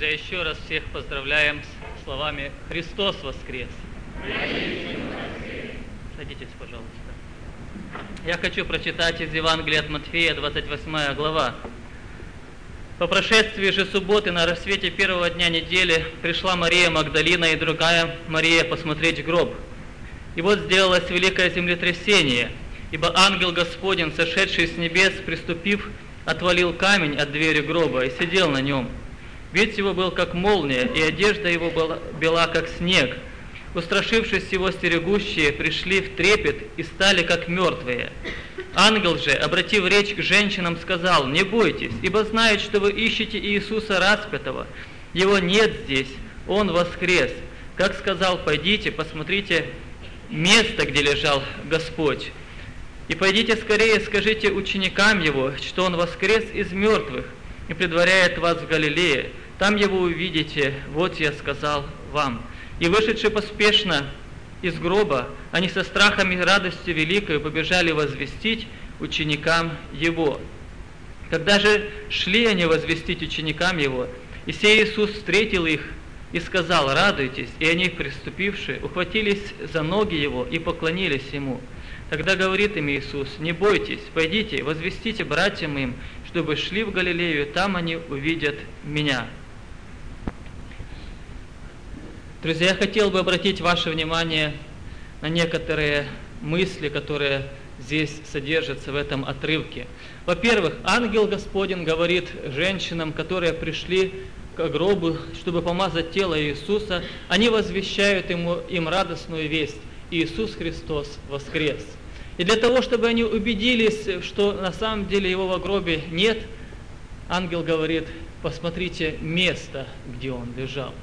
Друзья, еще раз всех поздравляем с словами «Христос воскрес!». Садитесь, пожалуйста. Я хочу прочитать из Евангелия от Матфея, 28 глава. «По прошествии же субботы на рассвете первого дня недели пришла Мария Магдалина и другая Мария посмотреть гроб. И вот сделалось великое землетрясение, ибо ангел Господень, сошедший с небес, приступив, отвалил камень от двери гроба и сидел на нем. Вид его был как молния, и одежда его была бела как снег. Устрашившись его, стерегущие пришли в трепет и стали как мертвые. Ангел же, обратив речь к женщинам, сказал: «Не бойтесь, ибо знает, что вы ищете Иисуса распятого. Его нет здесь, Он воскрес. Как сказал, пойдите, посмотрите место, где лежал Господь. И пойдите скорее, скажите ученикам Его, что Он воскрес из мертвых и предваряет вас в Галилее. Там Его увидите, вот я сказал вам». И вышедши поспешно из гроба, они со страхом и радостью великой побежали возвестить ученикам Его. Когда же шли они возвестить ученикам Его, и сей Иисус встретил их и сказал: «Радуйтесь». И они, приступивши, ухватились за ноги Его и поклонились Ему. Тогда говорит им Иисус: «Не бойтесь, пойдите, возвестите братьям им, чтобы шли в Галилею, там они увидят Меня». Друзья, я хотел бы обратить ваше внимание на некоторые мысли, которые здесь содержатся в этом отрывке. Во-первых, ангел Господень говорит женщинам, которые пришли к гробу, чтобы помазать тело Иисуса, они возвещают им радостную весть: Иисус Христос воскрес. И для того, чтобы они убедились, что на самом деле Его во гробе нет, ангел говорит: посмотрите место, где Он лежал.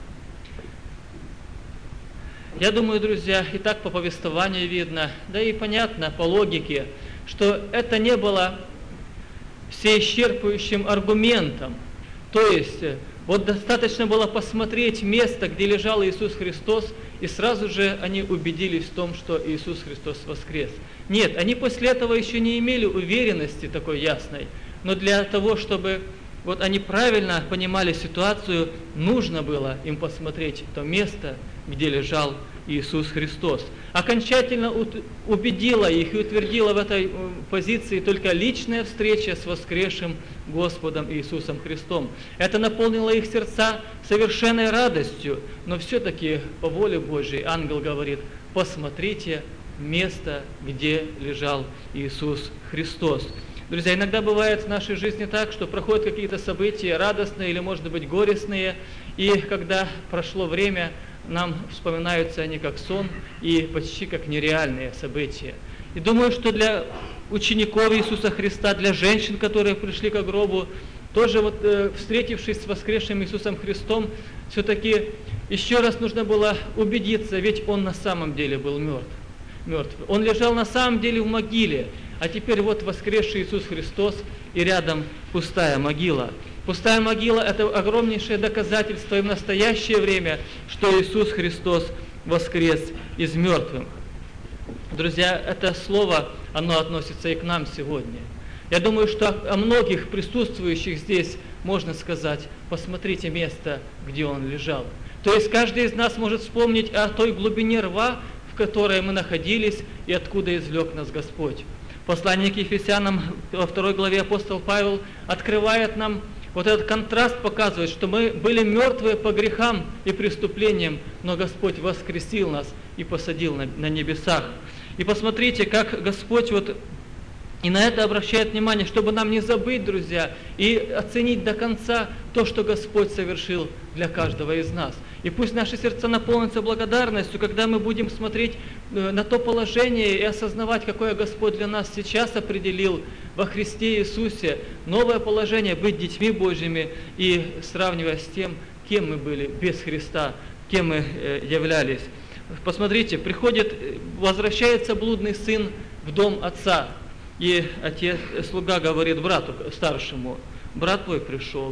Я думаю, друзья, и так по повествованию видно, да и понятно по логике, что это не было всеисчерпывающим аргументом. То есть, вот достаточно было посмотреть место, где лежал Иисус Христос, и сразу же они убедились в том, что Иисус Христос воскрес. Нет, они после этого еще не имели уверенности такой ясной, но для того, чтобы вот они правильно понимали ситуацию, нужно было им посмотреть то место, где лежал Иисус Христос. Окончательно убедила их и утвердила в этой позиции только личная встреча с воскресшим Господом Иисусом Христом. Это наполнило их сердца совершенной радостью, но все-таки по воле Божьей ангел говорит: посмотрите место, где лежал Иисус Христос. Друзья, иногда бывает в нашей жизни так, что проходят какие-то события радостные или, может быть, горестные, и когда прошло время, нам вспоминаются они как сон и почти как нереальные события. И думаю, что для учеников Иисуса Христа, для женщин, которые пришли к гробу, тоже вот встретившись с воскресшим Иисусом Христом, все-таки еще раз нужно было убедиться, ведь Он на самом деле был мертв. Он лежал на самом деле в могиле, а теперь вот воскресший Иисус Христос, и рядом пустая могила. Пустая могила – это огромнейшее доказательство и в настоящее время, что Иисус Христос воскрес из мертвых. Друзья, это слово, оно относится и к нам сегодня. Я думаю, что о многих присутствующих здесь можно сказать: посмотрите место, где Он лежал. То есть каждый из нас может вспомнить о той глубине рва, в которой мы находились и откуда извлек нас Господь. Послание к Ефесянам во 2 главе апостол Павел открывает нам вот этот контраст, показывает, что мы были мертвые по грехам и преступлениям, но Господь воскресил нас и посадил на небесах. И посмотрите, как Господь вот и на это обращает внимание, чтобы нам не забыть, друзья, и оценить до конца то, что Господь совершил для каждого из нас. И пусть наши сердца наполнятся благодарностью, когда мы будем смотреть на то положение и осознавать, какое Господь для нас сейчас определил во Христе Иисусе, новое положение, быть детьми Божьими, и сравнивая с тем, кем мы были без Христа, кем мы являлись. Посмотрите, возвращается блудный сын в дом отца, и слуга говорит брату старшему: брат твой пришел.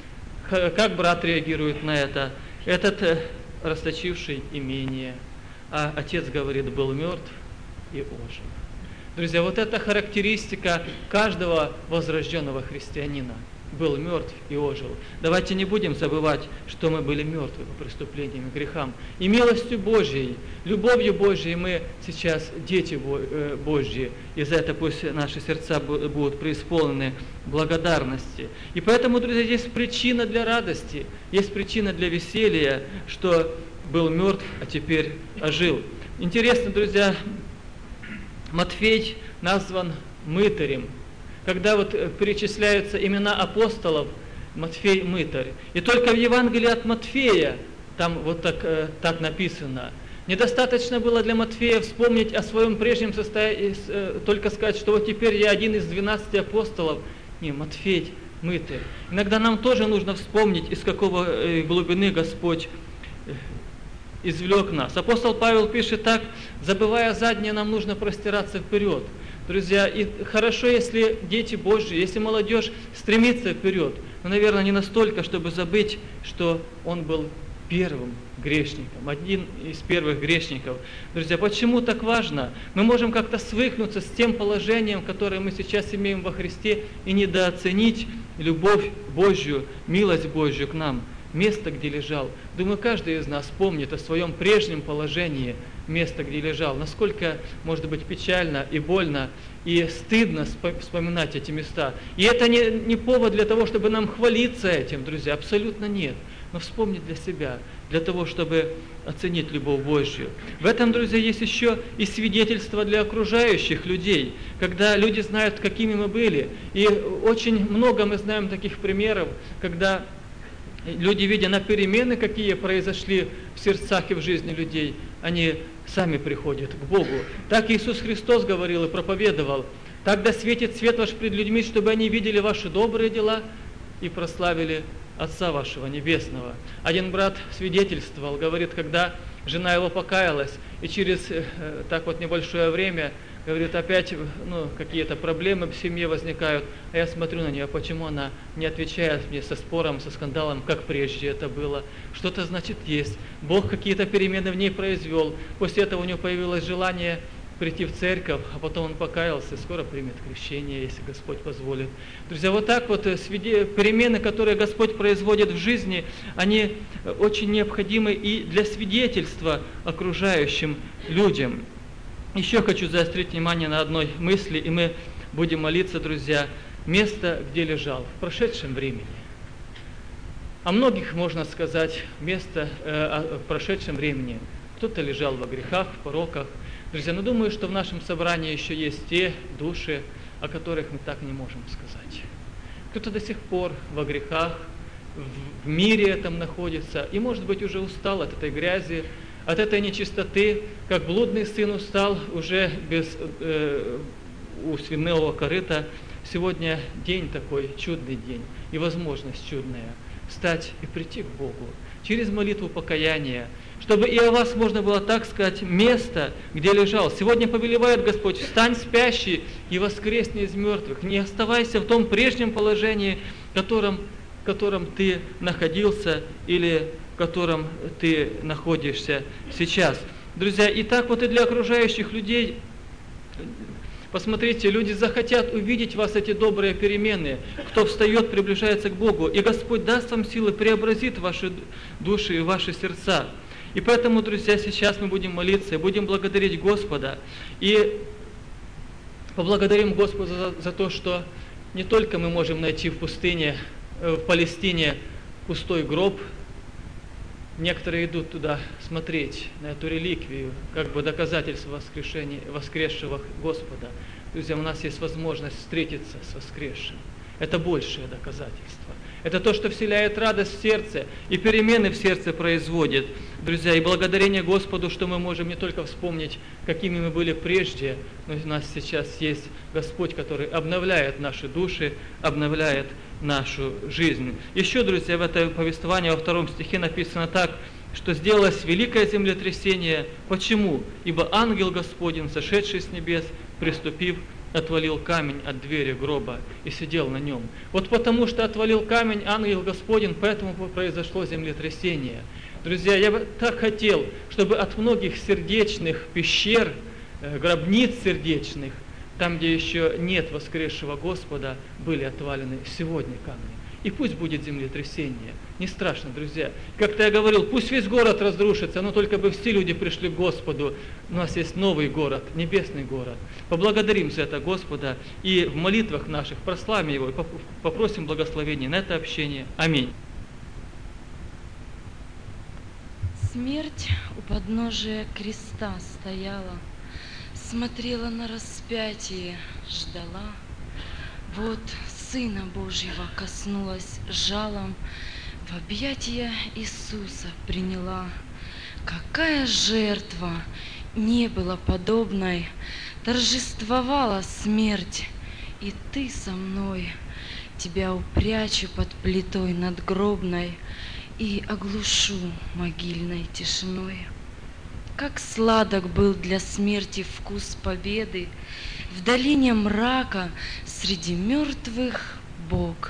Как брат реагирует на это? Этот расточивший имение. А отец говорит: был мертв и ожил. Друзья, вот это характеристика каждого возрожденного христианина. был мертв и ожил. Давайте не будем забывать, что мы были мертвы по преступлениям и грехам. И милостью Божьей, любовью Божьей мы сейчас дети Божьи. И за это пусть наши сердца будут преисполнены благодарности. И поэтому, друзья, есть причина для радости, есть причина для веселья, что был мертв, а теперь ожил. Интересно, друзья, Матфей назван мытарем. Когда вот перечисляются имена апостолов, Матфей мытарь. И только в Евангелии от Матфея там вот так написано. Недостаточно было для Матфея вспомнить о своем прежнем состоянии, только сказать, что вот теперь я один из 12 апостолов. Не, Матфей мытарь. Иногда нам тоже нужно вспомнить, из какого глубины Господь извлек нас. Апостол Павел пишет так: забывая заднее, нам нужно простираться вперед. Друзья, и хорошо, если дети Божьи, если молодежь стремится вперед, но, наверное, не настолько, чтобы забыть, что он был первым грешником, один из первых грешников. Друзья, почему так важно? Мы можем как-то свыкнуться с тем положением, которое мы сейчас имеем во Христе, и недооценить любовь Божью, милость Божью к нам, место, где лежал. Думаю, каждый из нас помнит о своем прежнем положении, место, где лежал. Насколько, может быть, печально и больно, и стыдно вспоминать эти места. И это не повод для того, чтобы нам хвалиться этим, друзья, абсолютно нет. Но вспомнить для себя, для того, чтобы оценить любовь Божью. В этом, друзья, есть еще и свидетельство для окружающих людей, когда люди знают, какими мы были. И очень много мы знаем таких примеров, когда люди, видя на перемены, какие произошли в сердцах и в жизни людей, они сами приходят к Богу. Так Иисус Христос говорил и проповедовал: «Так да светит свет ваш пред людьми, чтобы они видели ваши добрые дела и прославили Отца вашего Небесного». Один брат свидетельствовал, говорит, когда жена его покаялась, и через так вот небольшое время, говорит, опять какие-то проблемы в семье возникают, а я смотрю на нее, почему она не отвечает мне со спором, со скандалом, как прежде это было. Что-то, значит, есть. Бог какие-то перемены в ней произвел. После этого у него появилось желание прийти в церковь, а потом он покаялся и скоро примет крещение, если Господь позволит. Друзья, вот так вот перемены, которые Господь производит в жизни, они очень необходимы и для свидетельства окружающим людям. Еще хочу заострить внимание на одной мысли, и мы будем молиться, друзья. Место, где лежал, в прошедшем времени. О многих можно сказать место в прошедшем времени. Кто-то лежал во грехах, в пороках. Друзья, но думаю, что в нашем собрании еще есть те души, о которых мы так не можем сказать. Кто-то до сих пор во грехах, в мире этом находится, и, может быть, уже устал от этой грязи, от этой нечистоты, как блудный сын устал уже у свиного корыта. Сегодня день такой, чудный день, и возможность чудная встать и прийти к Богу через молитву покаяния, чтобы и о вас можно было так сказать: место, где лежал. Сегодня повелевает Господь: встань, спящий, и воскресни из мертвых. Не оставайся в том прежнем положении, в котором ты находился или в котором ты находишься сейчас. Друзья, и так вот и для окружающих людей. Посмотрите, люди захотят увидеть вас, эти добрые перемены. Кто встает, приближается к Богу. И Господь даст вам силы, преобразит ваши души и ваши сердца. И поэтому, друзья, сейчас мы будем молиться и будем благодарить Господа. И поблагодарим Господа за то, что не только мы можем найти в пустыне, в Палестине пустой гроб. Некоторые идут туда смотреть на эту реликвию, как бы доказательство воскресшего Господа. Друзья, у нас есть возможность встретиться с воскресшим. Это большее доказательство. Это то, что вселяет радость в сердце и перемены в сердце производит. Друзья, и благодарение Господу, что мы можем не только вспомнить, какими мы были прежде, но у нас сейчас есть Господь, который обновляет наши души, обновляет нашу жизнь. Еще, друзья, в этом повествовании во 2 стихе написано так, что сделалось великое землетрясение. Почему? Ибо ангел Господень, сошедший с небес, приступив, отвалил камень от двери гроба и сидел на нем. Вот потому что отвалил камень ангел Господень, поэтому произошло землетрясение. Друзья, я бы так хотел, чтобы от многих сердечных пещер, гробниц сердечных, Там, где еще нет воскресшего Господа, были отвалены сегодня камни. И пусть будет землетрясение. Не страшно, друзья. Как-то я говорил, пусть весь город разрушится, но только бы все люди пришли к Господу. У нас есть новый город, небесный город. Поблагодарим за это Господа и в молитвах наших прославим Его и попросим благословения на это общение. Аминь. Смерть у подножия креста стояла, смотрела на распятие, ждала. Вот Сына Божьего коснулась жалом, в объятия Иисуса приняла. Какая жертва не была подобной, торжествовала смерть, и Ты со мной. Тебя упрячу под плитой надгробной и оглушу могильной тишиной. Как сладок был для смерти вкус победы, в долине мрака среди мертвых Бог.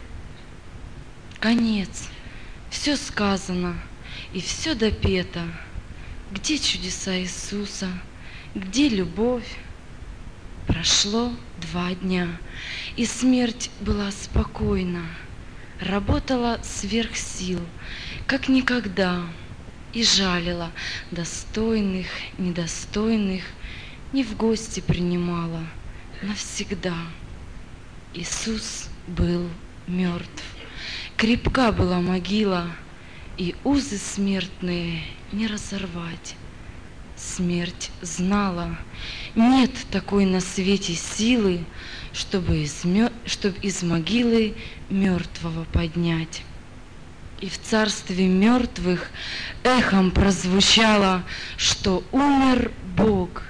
Конец, все сказано и все допето. Где чудеса Иисуса, где любовь? Прошло 2 дня, и смерть была спокойна, работала сверх сил, как никогда, и жалила достойных, недостойных, не в гости принимала навсегда. Иисус был мертв, крепка была могила, и узы смертные не разорвать. Смерть знала, нет такой на свете силы, чтобы из могилы мертвого поднять. И в царстве мертвых эхом прозвучало, что умер Бог.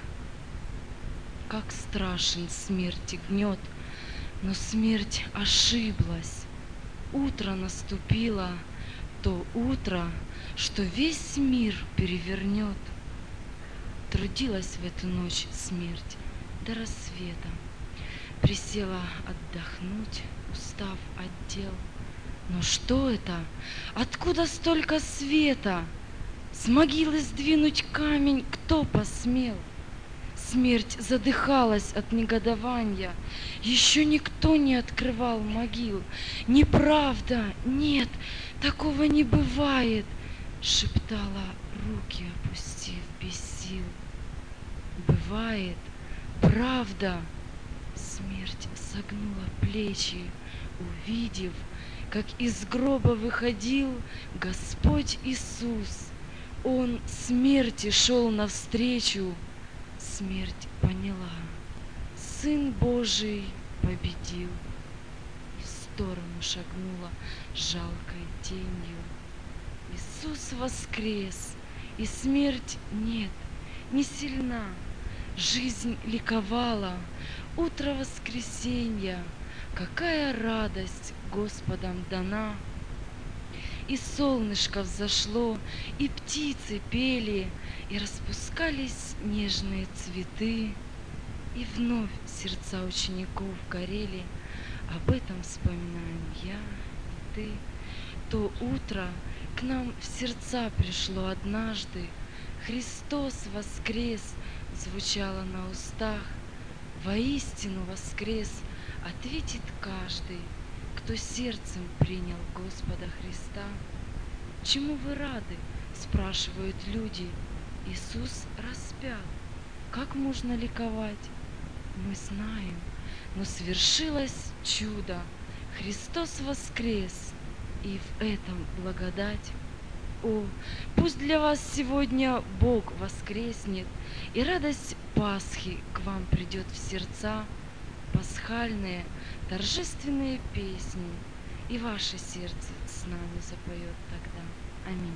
Как страшен смерти гнет, но смерть ошиблась. Утро наступило, то утро, что весь мир перевернет. Трудилась в эту ночь смерть до рассвета, присела отдохнуть, устав от дел. Но что это? Откуда столько света? С могилы сдвинуть камень кто посмел? Смерть задыхалась от негодования, еще никто не открывал могил. Неправда, нет, такого не бывает, шептала, руки опустив без сил. Бывает, правда. Смерть согнула плечи, увидев, как из гроба выходил Господь Иисус. Он смерти шел навстречу. Смерть поняла, Сын Божий победил. В сторону шагнула жалкой тенью. Иисус воскрес, и смерть нет, не сильна. Жизнь ликовала, утро воскресенья, какая радость Господом дана. И солнышко взошло, и птицы пели, и распускались нежные цветы, и вновь сердца учеников горели. Об этом вспоминаем я и ты. То утро к нам в сердца пришло однажды, Христос воскрес, звучало на устах. Воистину воскрес, ответит каждый, кто сердцем принял Господа Христа. Чему вы рады? Спрашивают люди. Иисус распят. Как можно ликовать? Мы знаем, но свершилось чудо. Христос воскрес, и в этом благодать. О, пусть для вас сегодня Бог воскреснет, и радость Пасхи к вам придет в сердца, пасхальные, торжественные песни, и ваше сердце с нами запоет тогда. Аминь.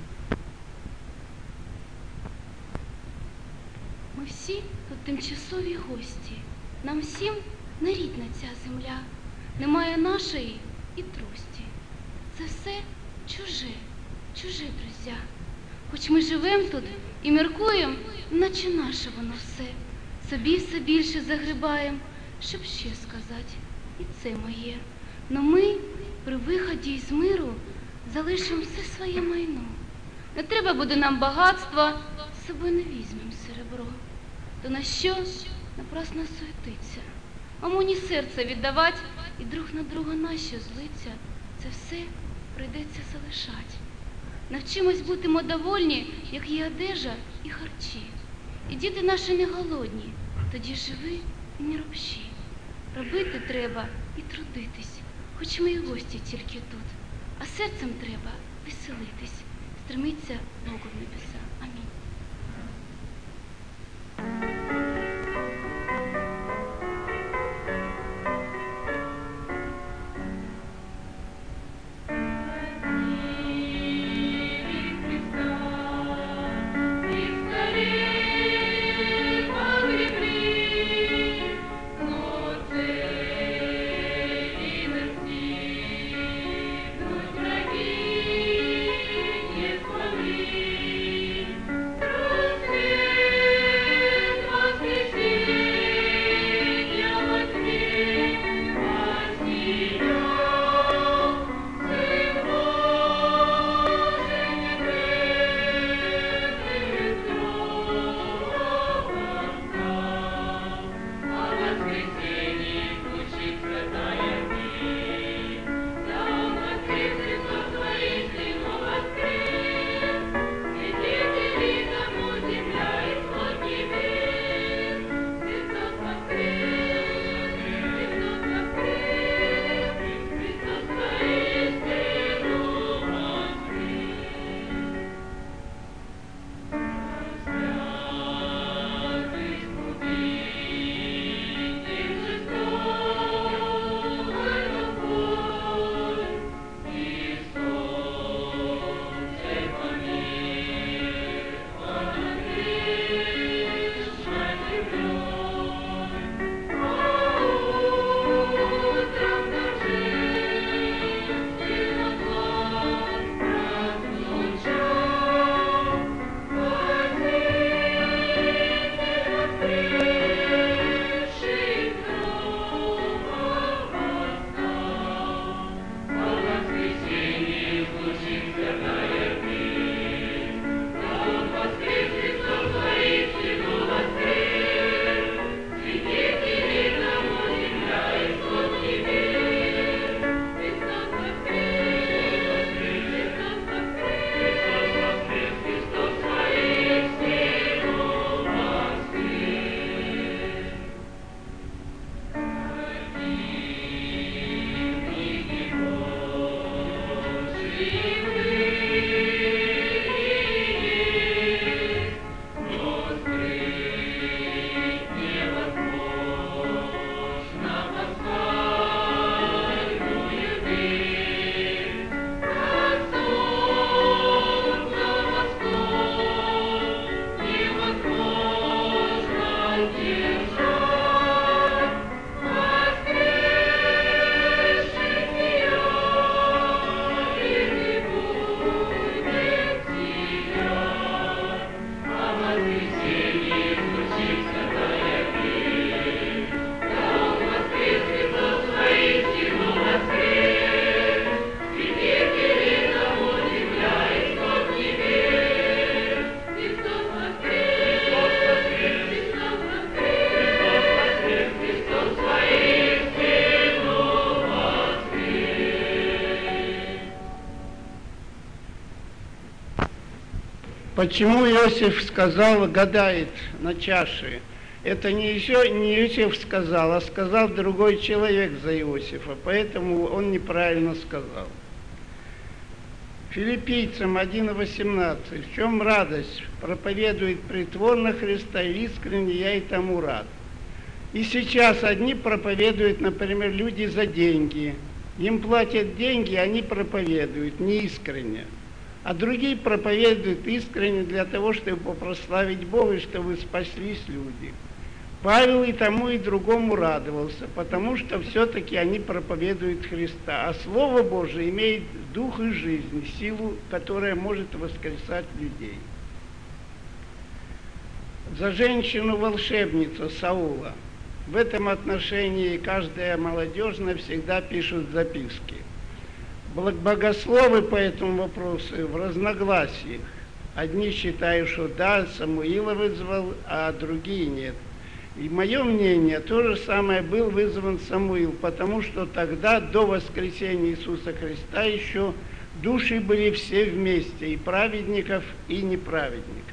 Ми всі тут тимчасові гості. Нам всім нерідна ця земля. Немає нашої і трості. Це все чуже, чуже, друзі. Хоч ми живем тут і міркуєм, наче наше воно все. Собі все більше загрибаєм, щоб ще сказати, і це моє. Но ми при виході із миру залишимо все своє майно. Не треба буде нам багатства, з собою не візьмем серебро. То на що напрасно суетиться. Мамуні серце віддавать і друг на друга нащо злиться. Це все прийдеться залишать. Навчимось бутимо довольні, як є одежа і харчі. І діти наші не голодні, тоді живи і не ропщі. Робити треба і трудитись, хоч ми і гості тільки тут. А серцем треба веселитись, стремиться Богу в небеса. Амінь. Почему Иосиф сказал, гадает на чаше? Это не Иосиф сказал, а сказал другой человек за Иосифа, поэтому он неправильно сказал. Филиппийцам 1:18. В чем радость? Проповедует притворно Христа, и искренне я и тому рад. И сейчас одни проповедуют, например, люди за деньги. Им платят деньги, они проповедуют неискренне. А другие проповедуют искренне для того, чтобы прославить Бога, и чтобы спаслись люди. Павел и тому, и другому радовался, потому что все-таки они проповедуют Христа. А Слово Божие имеет дух и жизнь, силу, которая может воскресать людей. За женщину-волшебницу Саула. В этом отношении каждая молодежь навсегда пишут записки. Богословы по этому вопросу в разногласиях. Одни считают, что да, Самуила вызвал, а другие нет. И мое мнение, то же самое был вызван Самуил, потому что тогда, до воскресения Иисуса Христа, еще души были все вместе, и праведников, и неправедников.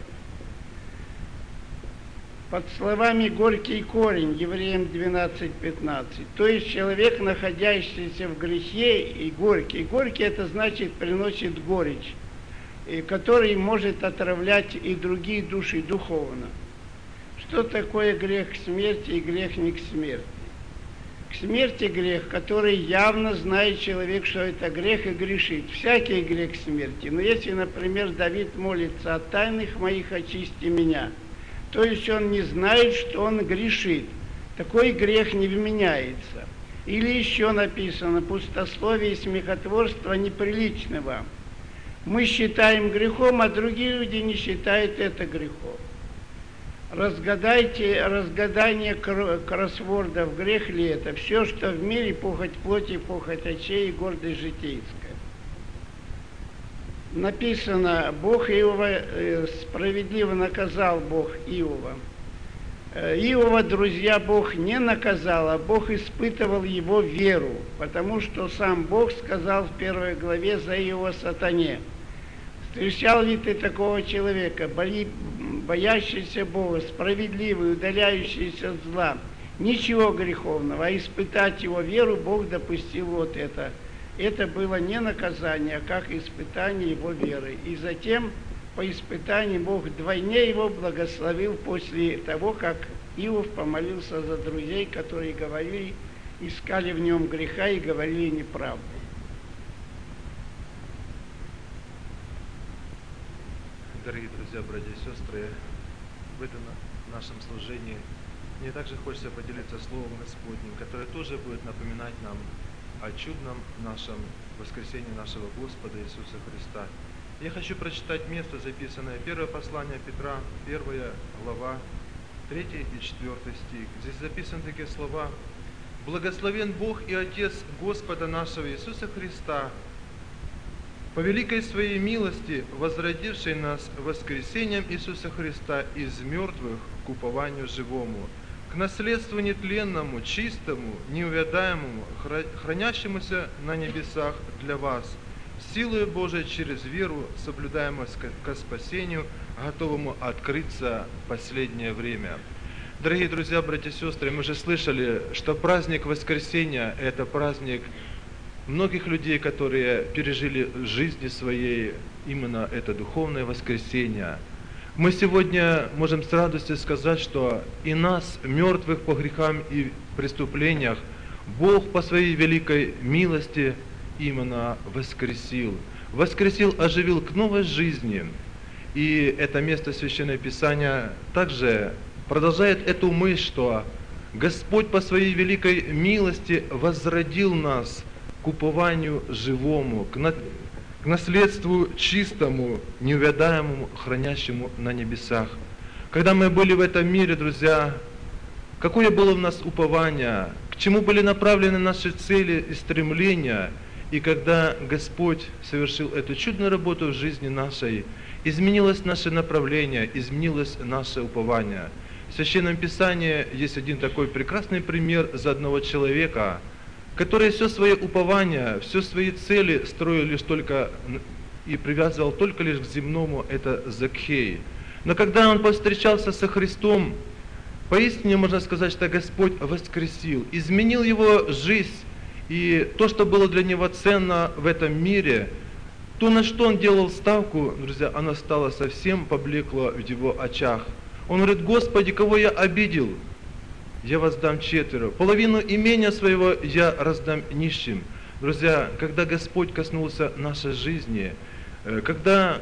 Под словами «горький корень» Евреям 12:15, то есть человек, находящийся в грехе, и горький. Горький это значит приносит горечь, и который может отравлять и другие души духовно. Что такое грех к смерти и грех не к смерти? К смерти грех, который явно знает человек, что это грех, и грешит. Всякий грех к смерти. Но если, например, Давид молится: «От тайных моих очисти меня», то есть он не знает, что он грешит. Такой грех не вменяется. Или еще написано: «Пустословие и смехотворство неприличны вам». Мы считаем грехом, а другие люди не считают это грехом. Разгадание кроссвордов, грех ли это? Все, что в мире, похоть плоти, похоть очей и гордость житейская. Написано: Бог Иова, справедливо наказал Бог Иова. Иова, друзья, Бог не наказал, а Бог испытывал его веру, потому что сам Бог сказал в 1 главе за Иова сатане: «Встречал ли ты такого человека, боящийся Бога, справедливый, удаляющийся от зла, ничего греховного, а испытать его веру Бог допустил вот это». Это было не наказание, а как испытание его веры. И затем по испытанию Бог вдвойне его благословил после того, как Иов помолился за друзей, которые говорили, искали в нем греха и говорили неправду. Дорогие друзья, братья и сестры, в этом нашем служении мне также хочется поделиться Словом Господним, которое тоже будет напоминать нам о чудном нашем воскресении нашего Господа Иисуса Христа. Я хочу прочитать место, записанное первое послание Петра, 1 глава, 3 и 4 стих. Здесь записаны такие слова: «Благословен Бог и Отец Господа нашего Иисуса Христа, по великой своей милости, возродивший нас воскресением Иисуса Христа из мертвых к упованию живому, к наследству нетленному, чистому, неувядаемому, хранящемуся на небесах для вас, силою Божией через веру, соблюдаемую ко спасению, готовому открыться в последнее время». Дорогие друзья, братья и сестры, мы уже слышали, что праздник Воскресения – это праздник многих людей, которые пережили в жизни своей именно это духовное воскресение. Мы сегодня можем с радостью сказать, что и нас, мертвых по грехам и преступлениях, Бог по своей великой милости именно воскресил. Воскресил, оживил к новой жизни. И это место Священного Писания также продолжает эту мысль, что Господь по своей великой милости возродил нас к упованию живому, к наследству чистому, неувядаемому, хранящему на небесах. Когда мы были в этом мире, друзья, какое было у нас упование, к чему были направлены наши цели и стремления, и когда Господь совершил эту чудную работу в жизни нашей, изменилось наше направление, изменилось наше упование. В Священном Писании есть один такой прекрасный пример за одного человека, который все свои упования, все свои цели строил лишь только и привязывал только лишь к земному, это Закхей. Но когда он повстречался со Христом, поистине можно сказать, что Господь воскресил, изменил его жизнь, и то, что было для него ценно в этом мире, то, на что он делал ставку, друзья, оно стало совсем поблекло в его очах. Он говорит: «Господи, кого я обидел? Я воздам четверо. Половину имения своего я раздам нищим». Друзья, когда Господь коснулся нашей жизни, когда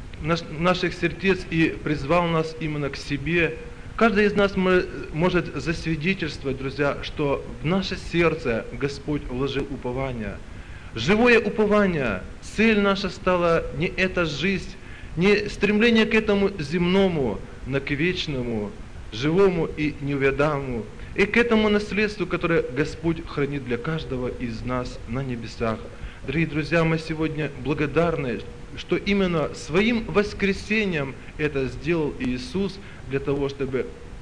наших сердец и призвал нас именно к себе, каждый из нас может засвидетельствовать, друзья, что в наше сердце Господь вложил упование. Живое упование. Цель наша стала не эта жизнь, не стремление к этому земному, но к вечному, живому и неувядаемому, и к этому наследству, которое Господь хранит для каждого из нас на небесах. Дорогие друзья, мы сегодня благодарны, что именно своим воскресением это сделал Иисус, для того, чтобы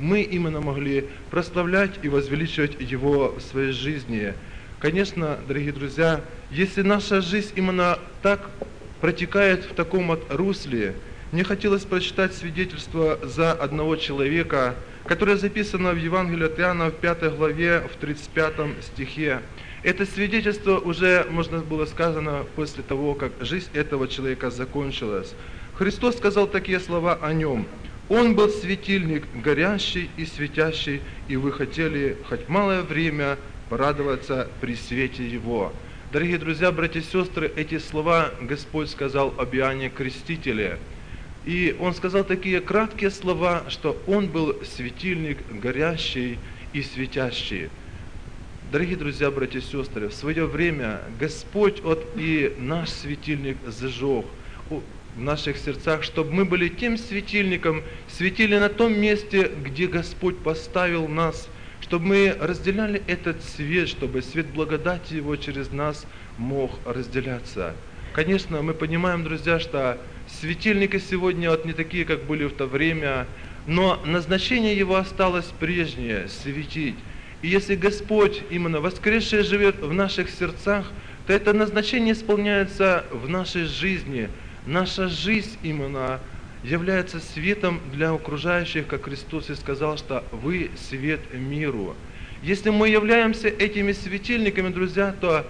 мы именно могли прославлять и возвеличивать Его в своей жизни. Конечно, дорогие друзья, если наша жизнь именно так протекает в таком вот русле, мне хотелось прочитать свидетельство за одного человека, которое записано в Евангелии от Иоанна в 5 главе, в 35 стихе. Это свидетельство уже, можно было сказано, после того, как жизнь этого человека закончилась. Христос сказал такие слова о нем. «Он был светильник, горящий и светящий, и вы хотели хоть малое время порадоваться при свете Его». Дорогие друзья, братья и сестры, эти слова Господь сказал об Иоанне Крестителе. И Он сказал такие краткие слова, что Он был светильник, горящий и светящий. Дорогие друзья, братья и сестры, в свое время Господь и наш светильник зажег в наших сердцах, чтобы мы были тем светильником, светили на том месте, где Господь поставил нас, чтобы мы разделяли этот свет, чтобы свет благодати Его через нас мог разделяться. Конечно, мы понимаем, друзья, что светильники сегодня не такие, как были в то время, но назначение его осталось прежнее – светить. И если Господь, именно воскресший, живет в наших сердцах, то это назначение исполняется в нашей жизни. Наша жизнь именно является светом для окружающих, как Христос и сказал, что вы свет миру. Если мы являемся этими светильниками, друзья, то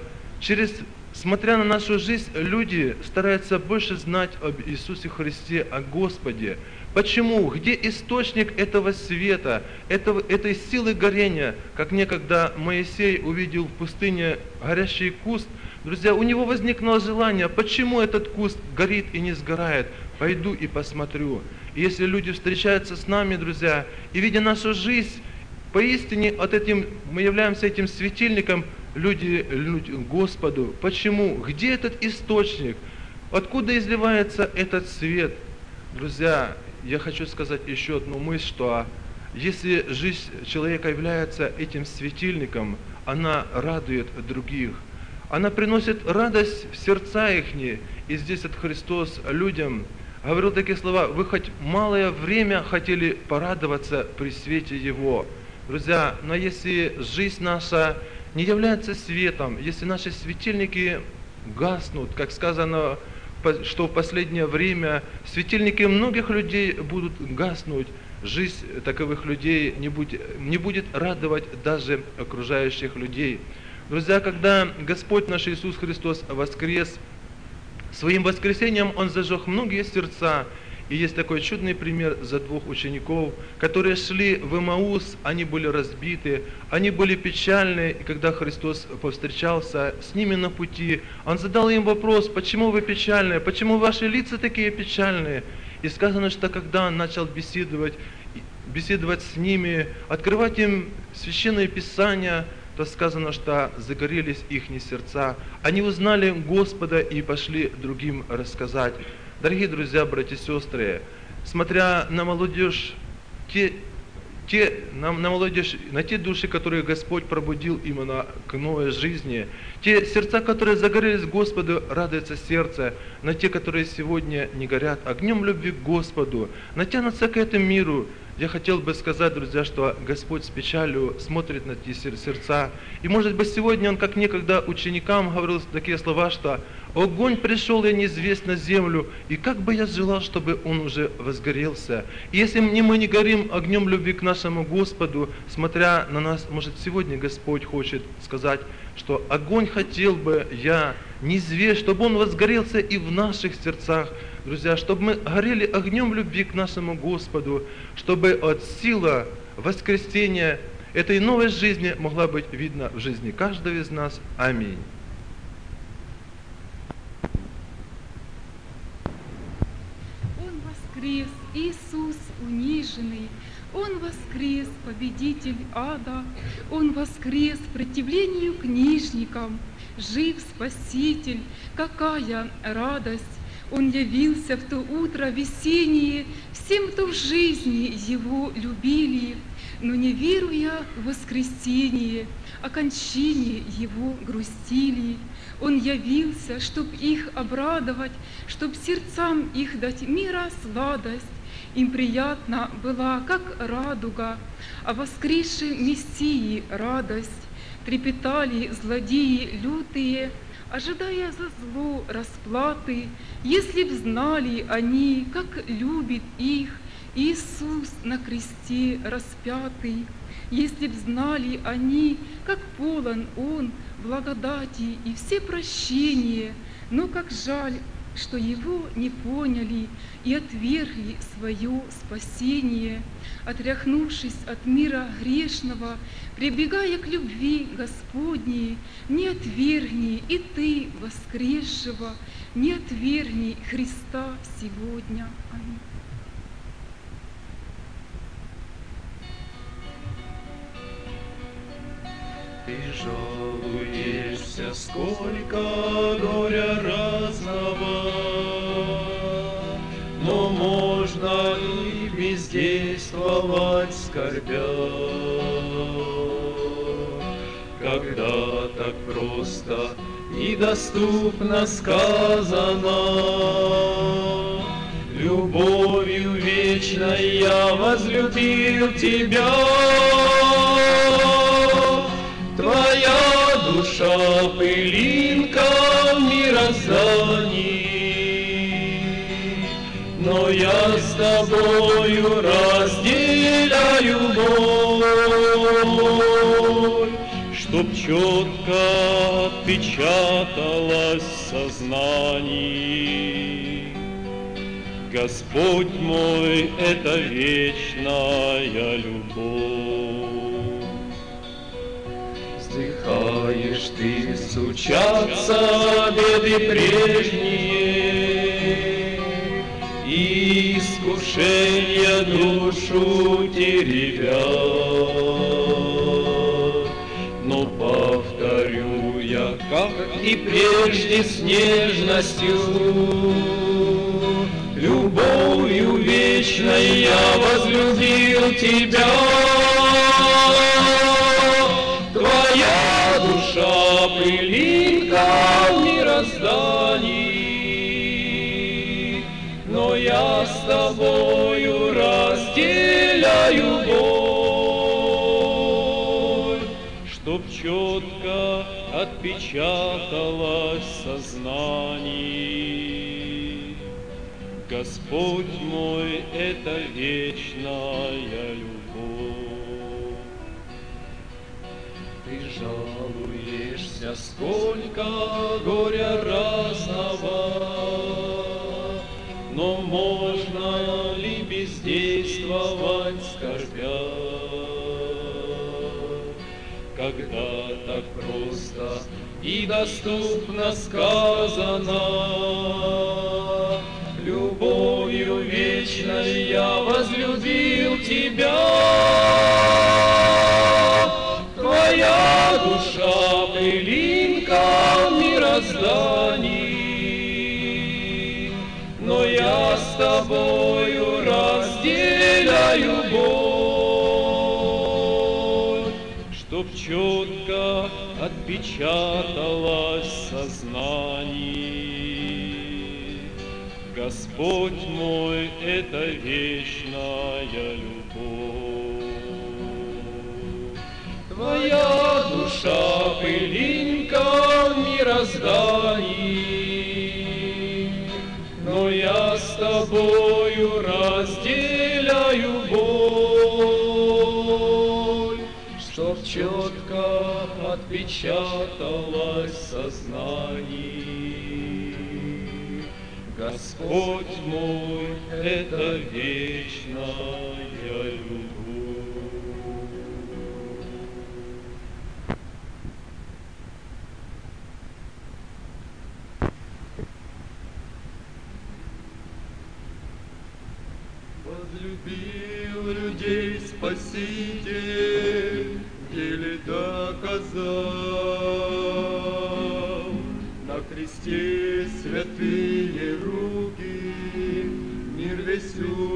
смотря на нашу жизнь, люди стараются больше знать об Иисусе Христе, о Господе. Почему? Где источник этого света, этой силы горения? Как некогда Моисей увидел в пустыне горящий куст, друзья, у него возникло желание, почему этот куст горит и не сгорает? Пойду и посмотрю. И если люди встречаются с нами, друзья, и видя нашу жизнь, поистине мы являемся этим светильником, люди Господу. Почему? Где этот источник? Откуда изливается этот свет? Друзья, я хочу сказать еще одну мысль, что если жизнь человека является этим светильником, она радует других. Она приносит радость в сердца их. И здесь от Христос людям говорил такие слова: вы хоть малое время хотели порадоваться при свете Его. Друзья, но если жизнь наша не является светом, если наши светильники гаснут, как сказано, что в последнее время светильники многих людей будут гаснуть, жизнь таковых людей не будет радовать даже окружающих людей. Друзья, когда Господь наш Иисус Христос воскрес, своим воскресением Он зажег многие сердца. И есть такой чудный пример за двух учеников, которые шли в Эмаус, они были разбиты, они были печальны, и когда Христос повстречался с ними на пути, Он задал им вопрос: почему вы печальны, почему ваши лица такие печальные? И сказано, что когда Он начал беседовать с ними, открывать им Священное Писание, то сказано, что загорелись их сердца, они узнали Господа и пошли другим рассказать. Дорогие друзья, братья и сестры, смотря на молодежь, на те души, которые Господь пробудил именно к новой жизни, те сердца, которые загорелись Господу, радуется сердце, на те, которые сегодня не горят огнем любви к Господу, натянутся к этому миру. Я хотел бы сказать, друзья, что Господь с печалью смотрит на эти сердца. И, может быть, сегодня Он, как некогда ученикам, говорил такие слова, что «Огонь пришел, и неизвест на землю, и как бы я желал, чтобы он уже возгорелся». И если мы не горим огнем любви к нашему Господу, смотря на нас, может, сегодня Господь хочет сказать, что огонь хотел бы я неизвесть, чтобы он возгорелся и в наших сердцах, друзья, чтобы мы горели огнем любви к нашему Господу, чтобы от силы воскресения этой новой жизни могла быть видна в жизни каждого из нас. Аминь. Он воскрес, Иисус униженный, Он воскрес, победитель ада, Он воскрес противлению книжникам, жив Спаситель, какая радость! Он явился в то утро весеннее всем, кто в жизни Его любили, но не веруя в воскресение, о кончине Его грустили. Он явился, чтоб их обрадовать, чтоб сердцам их дать мира сладость, Им приятна была, как радуга, о воскресшем Мессии радость. Трепетали злодеи лютые, ожидая за зло расплаты. Если б знали они, как любит их Иисус на кресте распятый, если б знали они, как полон Он благодати и все прощения, но как жаль, что Его не поняли и отвергли свое спасение. Отряхнувшись от мира грешного, прибегая к любви Господней, не отвергни и ты воскресшего, не отвергни Христа сегодня. Аминь. Ты жалуешься, сколько горя разного, но можно ли бездействовать скорбя, когда так просто и доступно сказано: любовью вечной я возлюбил тебя. Твоя душа пылинка в мироздании, но я с тобою разделяю боль, чтоб четко отпечаталось в сознании. Господь мой, это вечная любовь. Вздыхаешь ты, случатся беды прежние, и искушения душу теребят. Но повторю я, как и прежде, с нежностью, любовью вечной я возлюбил тебя. Твоя душа пылинка в мироздании, но я с тобою разделяю боль, чтоб четко отпечаталось в сознании. Господь мой, это вечная любовь. Ты жалуешься, сколько горя разного, но можно ли бездействовать скорбя, когда так просто и доступно сказано: любовью вечной я возлюбил тебя. Твоя душа пылинка в мироздании, но я с тобою разделяю боль, чтоб четко отпечаталось в сознании. Господь мой, это вечная любовь. Твоя душа пылинка в мироздании, но я с тобою разделяю боль, чтоб четко отпечаталось в сознании. Господь мой, это вечная любовь. Возлюбил людей Спаситель, в деле доказал. На кресте святые руки мир весь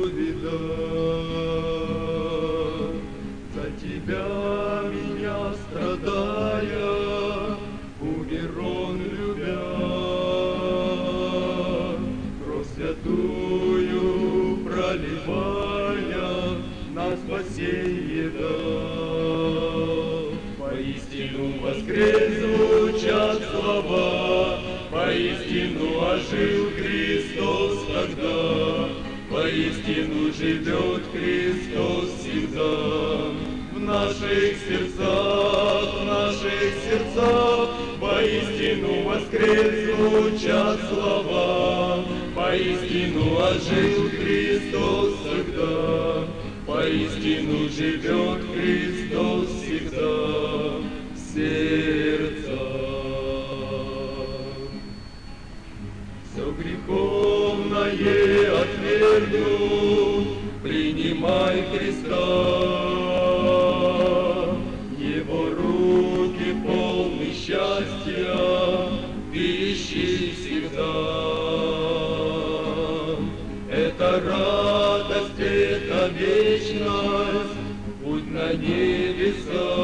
увидал. За тебя, меня страдая, умер он, любя. Кровь святую проливая, слова. Поистину ожил Христос тогда, поистину живет Христос всегда. В наших сердцах, поистину воскрес звучат слова. Поистину ожил Христос тогда, поистину живет Христос всегда в сердцах. Все греховное отвергну, принимай Христа. Его руки полны счастья, ты ищи всегда. Это радость, это вечность, путь на небеса.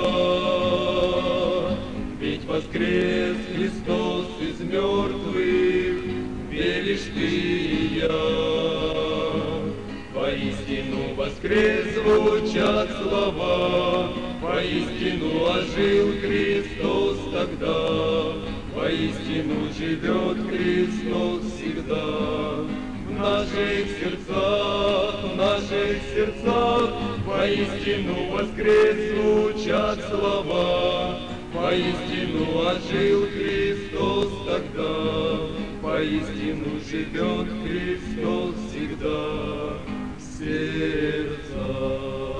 Ведь воскрес Христос из мертвых, веришь ты и я. Поистину воскрес звучат слова, поистину ожил Христос тогда, поистину живет Христос всегда. В наших сердцах, поистину воскрес звучат слова, поистину ожил Христос тогда, поистину живет Христос всегда в сердцах.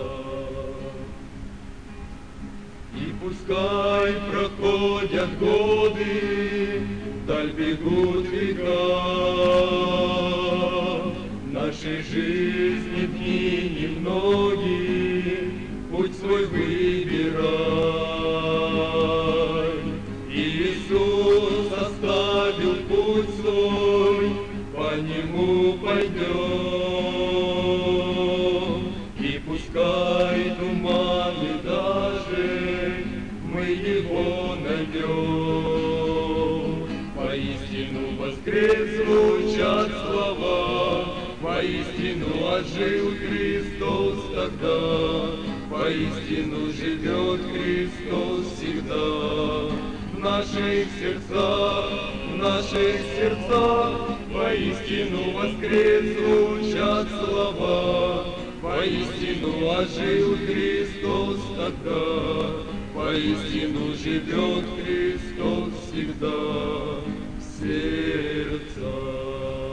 И пускай проходят годы, вдаль бегут века, в нашей жизни дни немногие, путь свой выбирай. Иисус оставил путь свой, по нему пойдем. И пускай туманы даже, мы его найдем. Поистину воскрес звучат слова, поистину ожил Христос тогда, поистину живет Христос всегда. В наших сердцах, поистину воскрес звучат слова, поистину ожил Христос тогда, поистину живет Христос всегда в сердцах.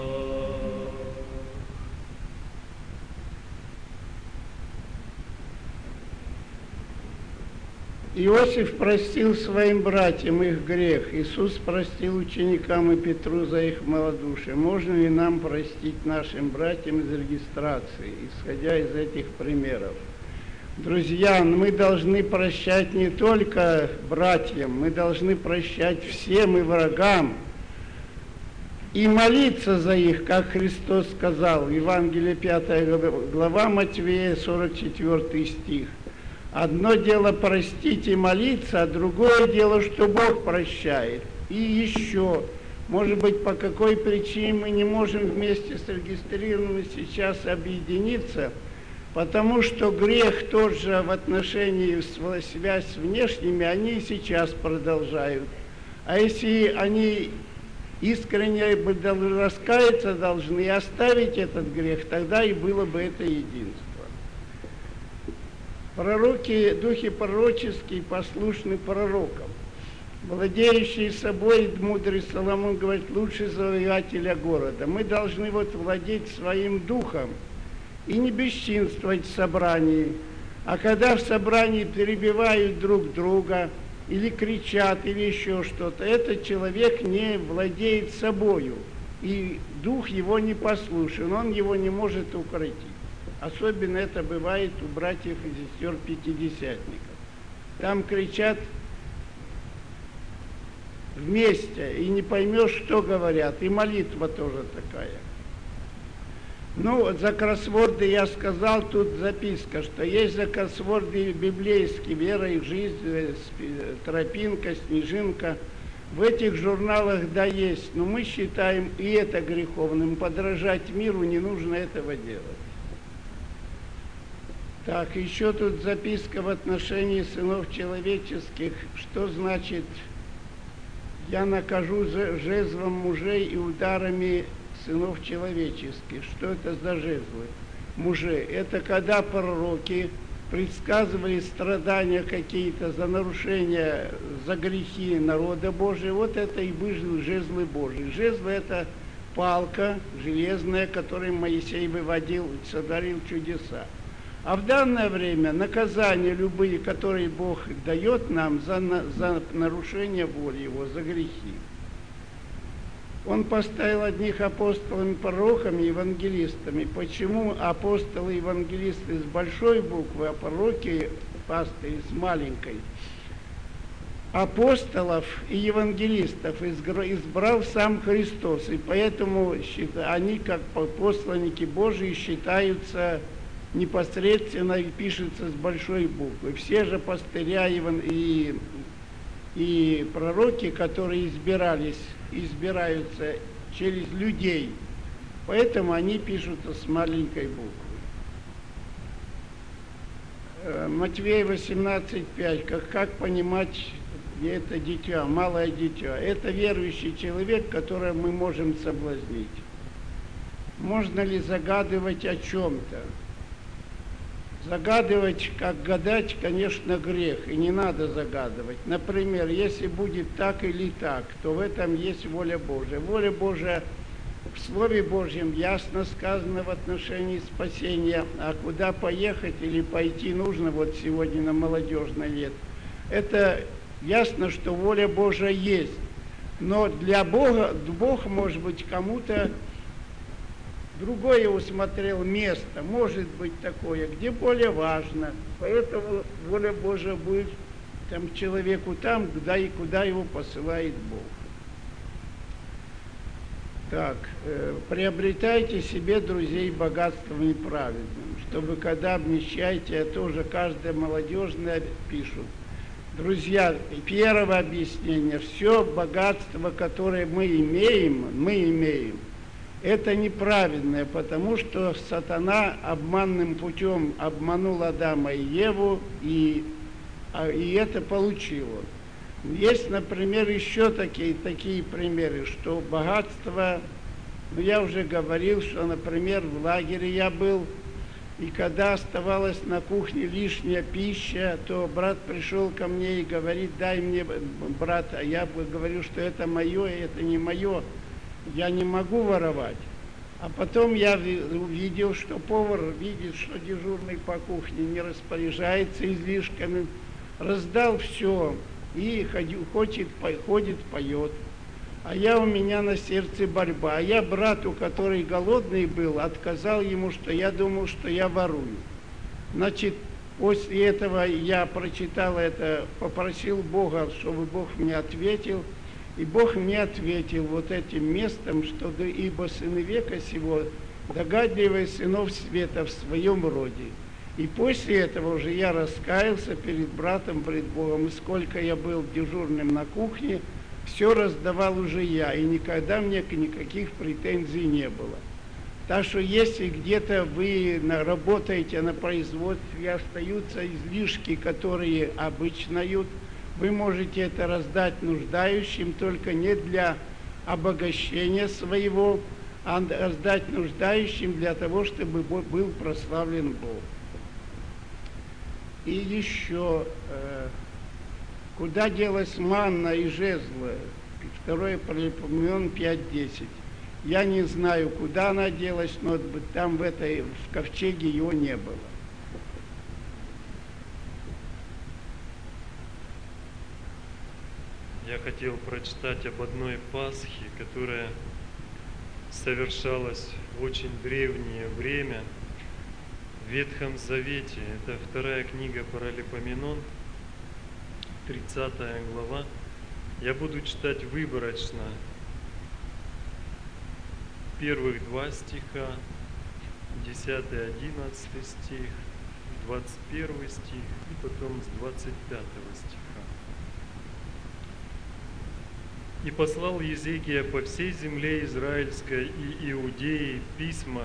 Иосиф простил своим братьям их грех. Иисус простил ученикам и Петру за их малодушие. Можно ли нам простить нашим братьям из регистрации, исходя из этих примеров? Друзья, мы должны прощать не только братьям, мы должны прощать всем и врагам. И молиться за их, как Христос сказал, в Евангелии 5 глава Матвея, 44 стих. Одно дело простить и молиться, а другое дело, что Бог прощает. И еще, может быть, по какой причине мы не можем вместе с регистрированными сейчас объединиться, потому что грех тот же в отношении связь с внешними, они и сейчас продолжают. А если они искренне раскаяться должны и оставить этот грех, тогда и было бы это единство. Пророки, духи пророческие, послушны пророкам. Владеющий собой, мудрый Соломон говорит, лучше завоевателя города. Мы должны владеть своим духом и не бесчинствовать в собрании. А когда в собрании перебивают друг друга, или кричат, или еще что-то, этот человек не владеет собою, и дух его не послушен, он его не может укротить. Особенно это бывает у братьев и сестер пятидесятников. Там кричат вместе, и не поймешь, что говорят, и молитва тоже такая. Ну, за кроссворды я сказал, тут записка, что есть за кроссворды библейские, «Вера и жизнь», «Тропинка», «Снежинка». В этих журналах, да, есть, но мы считаем и это греховным. Подражать миру не нужно этого делать. Так, еще тут записка в отношении сынов человеческих. Что значит я накажу жезлом мужей и ударами сынов человеческих. Что это за жезлы мужей? Это когда пророки предсказывали страдания какие-то за нарушения, за грехи народа Божия. Вот это и были жезлы Божьи. Жезлы — это палка железная, которой Моисей выводил, сотворил чудеса. А в данное время наказания любые, которые Бог дает нам за нарушение воли Его, за грехи. Он поставил одних апостолами, пророками, евангелистами. Почему апостолы и евангелисты с большой буквы, а пророки, пастыри с маленькой? Апостолов и евангелистов избрал сам Христос, и поэтому они, как посланники Божии, считаются непосредственно и пишется с большой буквы. Все же пастыря и пророки, которые избираются через людей, поэтому они пишутся с маленькой буквы. Матвея 18:5. Как понимать это дитя, малое дитя? Это верующий человек, которого мы можем соблазнить. Можно ли загадывать о чем-то? Загадывать, как гадать, конечно, грех, и не надо загадывать. Например, если будет так или так, то в этом есть воля Божия. Воля Божия в Слове Божьем ясно сказано в отношении спасения, а куда поехать или пойти нужно вот сегодня на молодежный лет. Это ясно, что воля Божия есть, но для Бога, Бог, может быть, кому-то другое усмотрел место, может быть такое, где более важно. Поэтому воля Божия будет там человеку там, куда его посылает Бог. Так, приобретайте себе друзей богатством неправедным, чтобы когда обнищаете, а тоже каждая молодежная пишут. Друзья, первое объяснение, все богатство, которое мы имеем, это неправедное, потому что сатана обманным путем обманул Адама и Еву, и это получил он. Есть, например, еще такие примеры, что богатство, я уже говорил, что, например, в лагере я был, и когда оставалась на кухне лишняя пища, то брат пришел ко мне и говорит: дай мне, брат, а я говорю, что это мое, и это не мое. Я не могу воровать. А потом я увидел, что повар видит, что дежурный по кухне не распоряжается излишками, раздал все и ходит, поет. А у меня на сердце борьба. А я брату, который голодный был, отказал ему, что я думал, что я ворую. Значит, после этого я прочитал это, попросил Бога, чтобы Бог мне ответил. И Бог мне ответил вот этим местом, что ибо сыны века сего догадливые сынов света в своем роде. И после этого уже я раскаялся перед братом, пред Богом. И сколько я был дежурным на кухне, все раздавал уже я. И никогда мне никаких претензий не было. Так что если где-то вы работаете на производстве, и остаются излишки, которые обычно ют, вы можете это раздать нуждающим, только не для обогащения своего, а раздать нуждающим для того, чтобы был прославлен Бог. И еще, куда делась манна и жезлы? 2 Паралипоменон 5:10. Я не знаю, куда она делась, но там в ковчеге его не было. Я хотел прочитать об одной Пасхе, которая совершалась в очень древнее время в Ветхом Завете. Это 2 книга Паралипоменон, 30 глава. Я буду читать выборочно первых 2 стиха, 10 и 11 стих, 21 стих и потом с 25 стиха. «И послал Езекия по всей земле израильской и Иудеи письма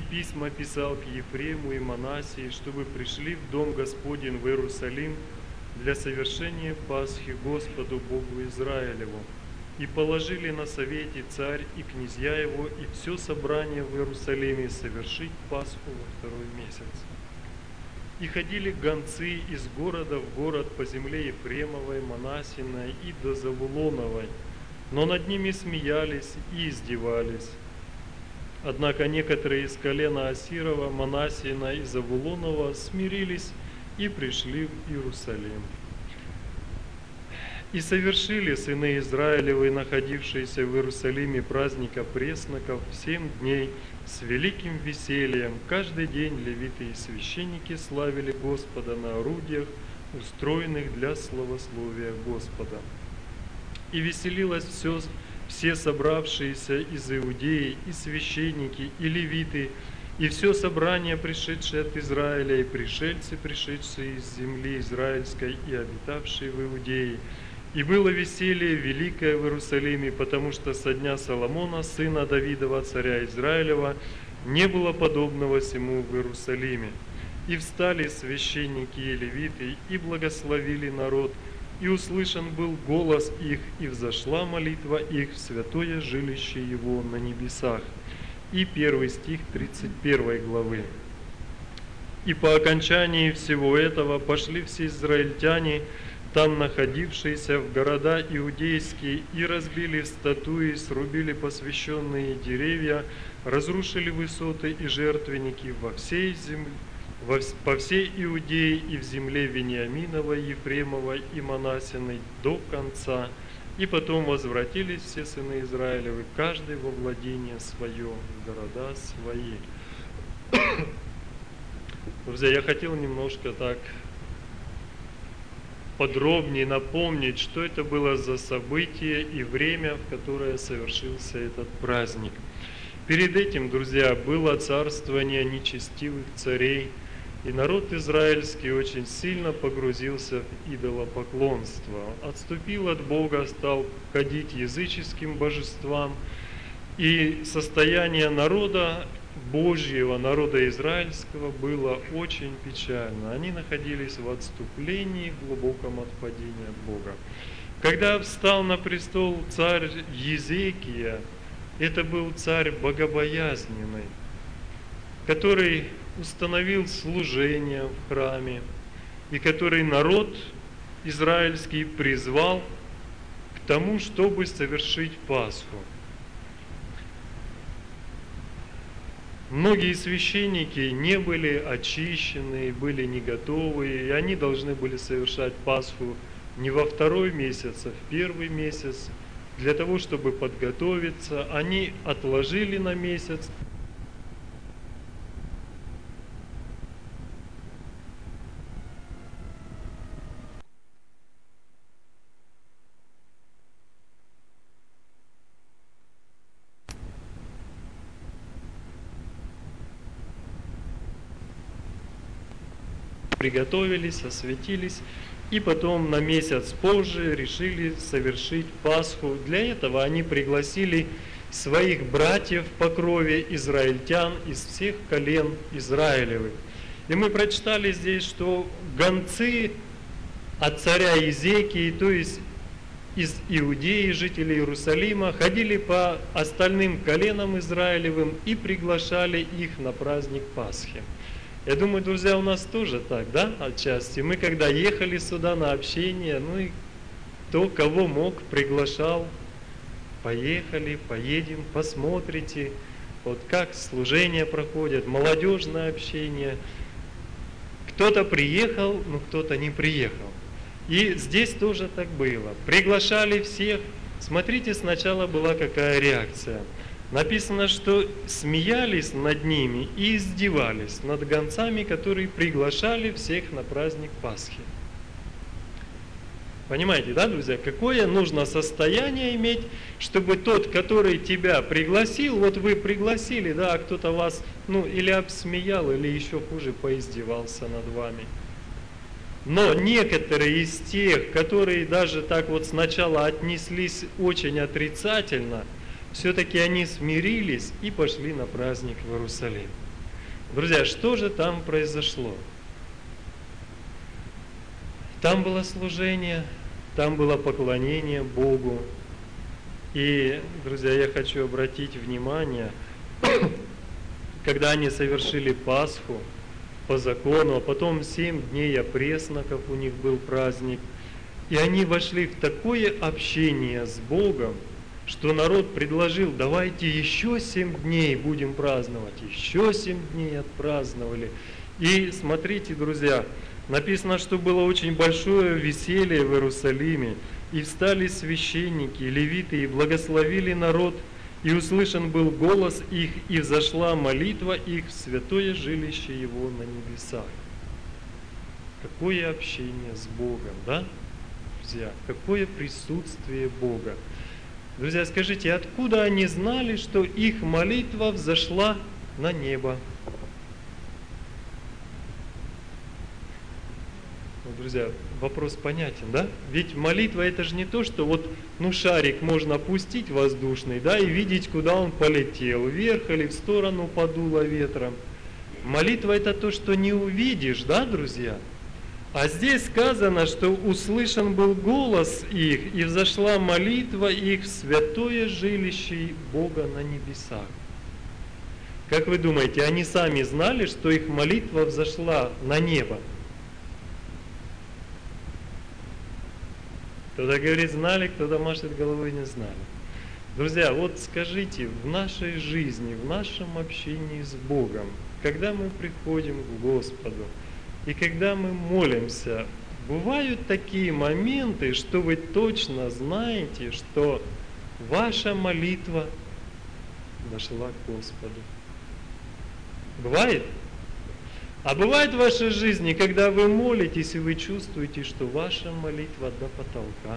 писал к Ефрему и Манассии, чтобы пришли в дом Господень в Иерусалим для совершения Пасхи Господу Богу Израилеву. И положили на совете царь и князья его, и все собрание в Иерусалиме совершить Пасху во второй месяц. И ходили гонцы из города в город по земле Ефремовой, Манасиной и до Завулоновой, но над ними смеялись и издевались. Однако некоторые из колена Асирова, Манасиина и Завулонова смирились и пришли в Иерусалим. И совершили сыны Израилевы, находившиеся в Иерусалиме, праздника пресноков 7 дней с великим весельем. Каждый день левиты и священники славили Господа на орудиях, устроенных для славословия Господа. И веселилось все собравшиеся из Иудеи, и священники, и левиты, и все собрание, пришедшее от Израиля, и пришельцы, пришедшие из земли израильской и обитавшие в Иудее. И было веселье великое в Иерусалиме, потому что со дня Соломона, сына Давидова, царя Израилева, не было подобного сему в Иерусалиме. И встали священники и левиты, и благословили народ, и услышан был голос их, и взошла молитва их в святое жилище его на небесах. И 1 стих 31 главы. И по окончании всего этого пошли все израильтяне, там находившиеся в города иудейские, и разбили статуи, срубили посвященные деревья, разрушили высоты и жертвенники по всей Иудее и в земле Вениаминовой, Ефремовой и Манасиной до конца. И потом возвратились все сыны Израилевы, каждый во владение свое, в города свои. Друзья, я хотел немножко так подробнее напомнить, что это было за событие и время, в которое совершился этот праздник. Перед этим, друзья, было царствование нечестивых царей, и народ израильский очень сильно погрузился в идолопоклонство, отступил от Бога, стал ходить языческим божествам, и состояние народа Божьего, народа израильского было очень печально. Они находились в отступлении, в глубоком отпадении от Бога. Когда встал на престол царь Езекия, это был царь богобоязненный, который установил служение в храме, и который народ израильский призвал к тому, чтобы совершить Пасху. Многие священники не были очищены, были не готовы, и они должны были совершать Пасху не во второй месяц, а в первый месяц. Для того, чтобы подготовиться, они отложили на месяц. Приготовились, осветились, и потом на месяц позже решили совершить Пасху. Для этого они пригласили своих братьев по крови, израильтян из всех колен Израилевых. И мы прочитали здесь, что гонцы от царя Езекии, то есть из Иудеи, жителей Иерусалима, ходили по остальным коленам Израилевым и приглашали их на праздник Пасхи. Я думаю, друзья, у нас тоже так, да, отчасти. Мы когда ехали сюда на общение, ну и кто кого мог, приглашал, поехали, поедем, посмотрите, вот как служения проходят, молодежное общение. Кто-то приехал, но кто-то не приехал. И здесь тоже так было. Приглашали всех. Смотрите, сначала была какая реакция. Написано, что смеялись над ними и издевались над гонцами, которые приглашали всех на праздник Пасхи. Понимаете, да, друзья, какое нужно состояние иметь, чтобы тот, который тебя пригласил, вот вы пригласили, да, а кто-то вас, ну, или обсмеял, или еще хуже, поиздевался над вами. Но некоторые из тех, которые даже так вот сначала отнеслись очень отрицательно, все-таки они смирились и пошли на праздник в Иерусалим. Друзья, что же там произошло? Там было служение, там было поклонение Богу. И, друзья, я хочу обратить внимание, когда они совершили Пасху по закону, а потом 7 дней опресноков у них был праздник, и они вошли в такое общение с Богом, что народ предложил: давайте еще 7 дней будем праздновать. Еще 7 дней отпраздновали. И смотрите, друзья, написано, что было очень большое веселье в Иерусалиме, и встали священники, левиты, и благословили народ, и услышан был голос их, и взошла молитва их в святое жилище его на небесах. Какое общение с Богом, да, друзья? Какое присутствие Бога. Друзья, скажите, откуда они знали, что их молитва взошла на небо? Друзья, вопрос понятен, да? Ведь молитва — это же не то, что вот, шарик можно пустить воздушный, да, и видеть, куда он полетел, вверх или в сторону подуло ветром. Молитва — это то, что не увидишь, да, друзья? А здесь сказано, что услышан был голос их, и взошла молитва их в святое жилище Бога на небесах. Как вы думаете, они сами знали, что их молитва взошла на небо? Кто-то говорит, знали, кто-то машет головой, не знали. Друзья, вот скажите, в нашей жизни, в нашем общении с Богом, когда мы приходим к Господу, и когда мы молимся, бывают такие моменты, что вы точно знаете, что ваша молитва дошла к Господу. Бывает? А бывает в вашей жизни, когда вы молитесь, и вы чувствуете, что ваша молитва до потолка.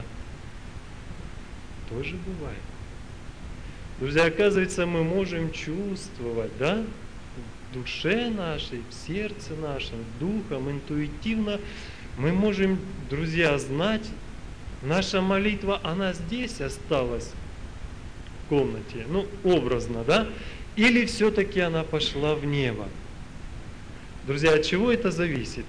Тоже бывает. Друзья, оказывается, мы можем чувствовать, да, в душе нашей, в сердце нашем, духом, интуитивно, мы можем, друзья, знать, наша молитва, она здесь осталась, в комнате, образно, да, или все-таки она пошла в небо. Друзья, от чего это зависит?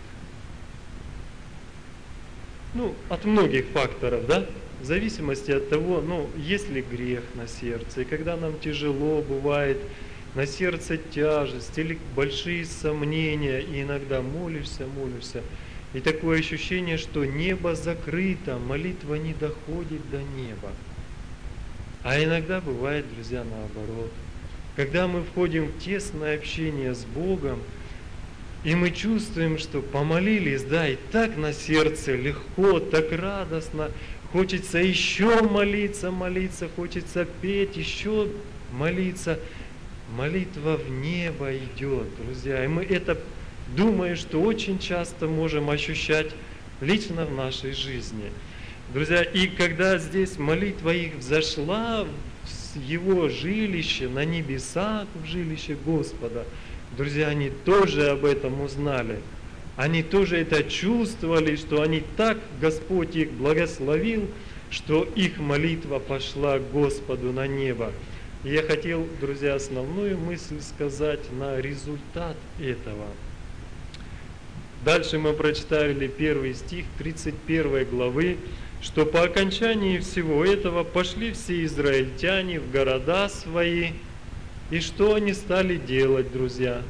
От многих факторов, да? В зависимости от того, есть ли грех на сердце, и когда нам тяжело бывает, на сердце тяжесть или большие сомнения, и иногда молишься, и такое ощущение, что небо закрыто, молитва не доходит до неба. А иногда бывает, друзья, наоборот. Когда мы входим в тесное общение с Богом, и мы чувствуем, что помолились, да, и так на сердце легко, так радостно, хочется еще молиться, хочется петь, еще молиться. Молитва в небо идет, друзья. И мы это, думаю, что очень часто можем ощущать лично в нашей жизни. Друзья, и когда здесь молитва их взошла в его жилище, на небесах, в жилище Господа, друзья, они тоже об этом узнали. Они тоже это чувствовали, что они так, Господь их благословил, что их молитва пошла к Господу на небо. И я хотел, друзья, основную мысль сказать на результат этого. Дальше мы прочитали 1 стих 31 главы, что по окончании всего этого пошли все израильтяне в города свои. И что они стали делать, друзья?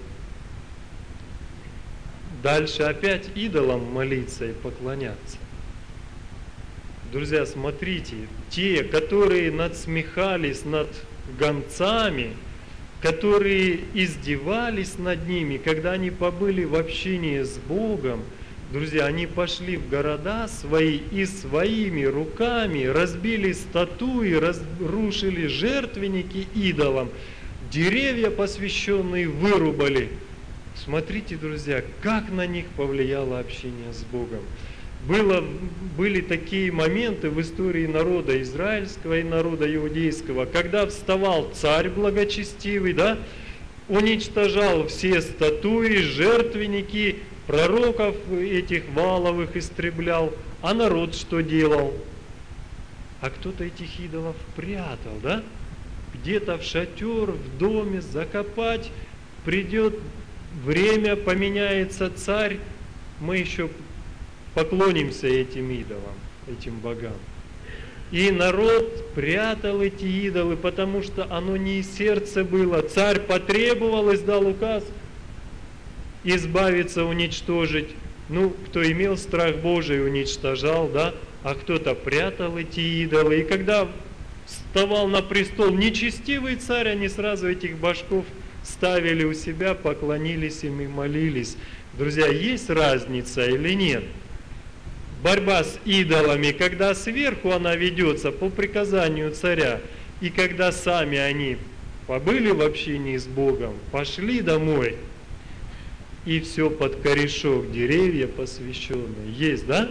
Дальше опять идолам молиться и поклоняться. Друзья, смотрите, те, которые надсмехались над гонцами, которые издевались над ними, когда они побыли в общении с Богом, друзья, они пошли в города свои и своими руками разбили статуи, разрушили жертвенники идолам, деревья посвященные вырубали. Смотрите, друзья, как на них повлияло общение с Богом. Были такие моменты в истории народа израильского и народа иудейского, когда вставал царь благочестивый, да, уничтожал все статуи, жертвенники, пророков этих валовых истреблял, а народ что делал? А кто-то этих идолов прятал, да? Где-то в шатер, в доме закопать, придет время, поменяется царь, мы еще поклонимся этим идолам, этим богам. И народ прятал эти идолы, потому что оно не из сердца было. Царь потребовал, издал указ избавиться, уничтожить. Ну, кто имел страх Божий, уничтожал, да? А кто-то прятал эти идолы. И когда вставал на престол нечестивый царь, они сразу этих башков ставили у себя, поклонились им и молились. Друзья, есть разница или нет? Борьба с идолами, когда сверху она ведется по приказанию царя, и когда сами они побыли в общении с Богом, пошли домой, и все под корешок, деревья посвященные. Есть, да?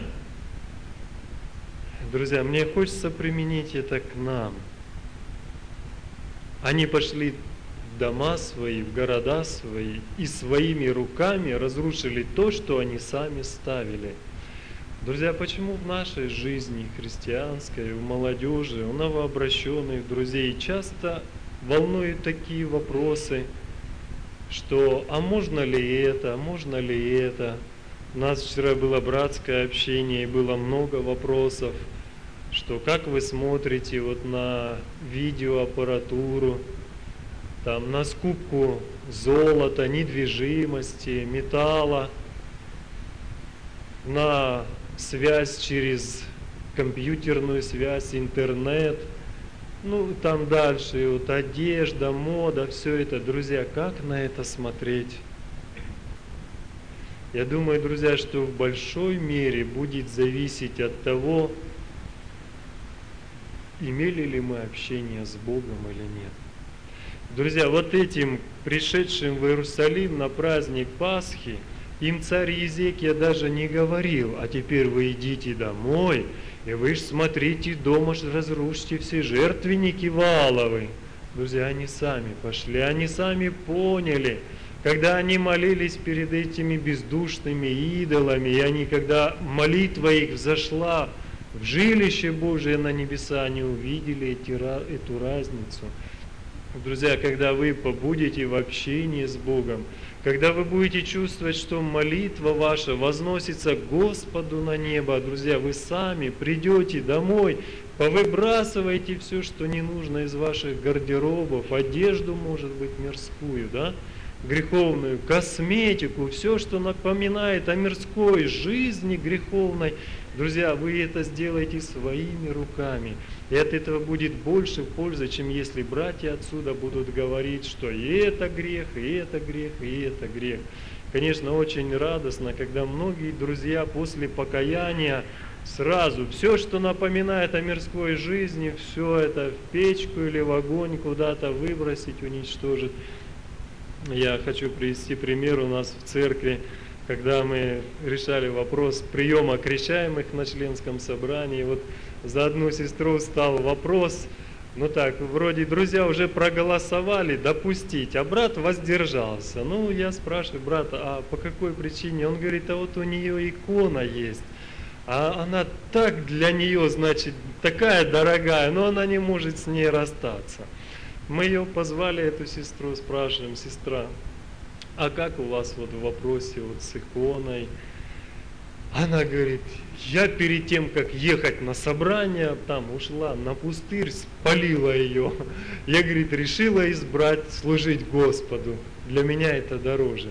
Друзья, мне хочется применить это к нам. Они пошли в дома свои, в города свои, и своими руками разрушили то, что они сами ставили. Друзья, почему в нашей жизни христианской, у молодежи, у новообращенных друзей часто волнуют такие вопросы, что а можно ли это, а можно ли это? У нас вчера было братское общение, и было много вопросов, что как вы смотрите вот на видеоаппаратуру, там, на скупку золота, недвижимости, металла, на связь через компьютерную связь, интернет, ну там дальше, вот одежда, мода, все это. Друзья, как на это смотреть? Я думаю, друзья, что в большой мере будет зависеть от того, имели ли мы общение с Богом или нет. Друзья, вот этим пришедшим в Иерусалим на праздник Пасхи, им царь Езекия даже не говорил: а теперь вы идите домой, и вы ж смотрите, дома ж разрушьте все жертвенники Вааловы. Друзья, они сами пошли, они сами поняли, когда они молились перед этими бездушными идолами, и они, когда молитва их взошла в жилище Божие на небеса, они увидели эту разницу. Друзья, когда вы побудете в общении с Богом, когда вы будете чувствовать, что молитва ваша возносится к Господу на небо, друзья, вы сами придете домой, повыбрасываете все, что не нужно из ваших гардеробов, одежду, может быть, мирскую, да, греховную, косметику, все, что напоминает о мирской жизни греховной. Друзья, вы это сделаете своими руками. И от этого будет больше пользы, чем если братья отсюда будут говорить, что и это грех, и это грех, и это грех. Конечно, очень радостно, когда многие друзья после покаяния сразу все, что напоминает о мирской жизни, все это в печку или в огонь куда-то выбросить, уничтожить. Я хочу привести пример у нас в церкви, когда мы решали вопрос приема крещаемых на членском собрании. Вот за одну сестру стал вопрос, ну так, вроде друзья уже проголосовали допустить, а брат воздержался. Ну, я спрашиваю брата, а по какой причине? Он говорит, а вот у нее икона есть, а она так для нее, значит, такая дорогая, но она не может с ней расстаться. Мы ее позвали, эту сестру, спрашиваем: сестра, а как у вас вот в вопросе вот с иконой? Она говорит, я перед тем, как ехать на собрание, там ушла на пустырь, спалила ее. Я, говорит, решила избрать служить Господу. Для меня это дороже.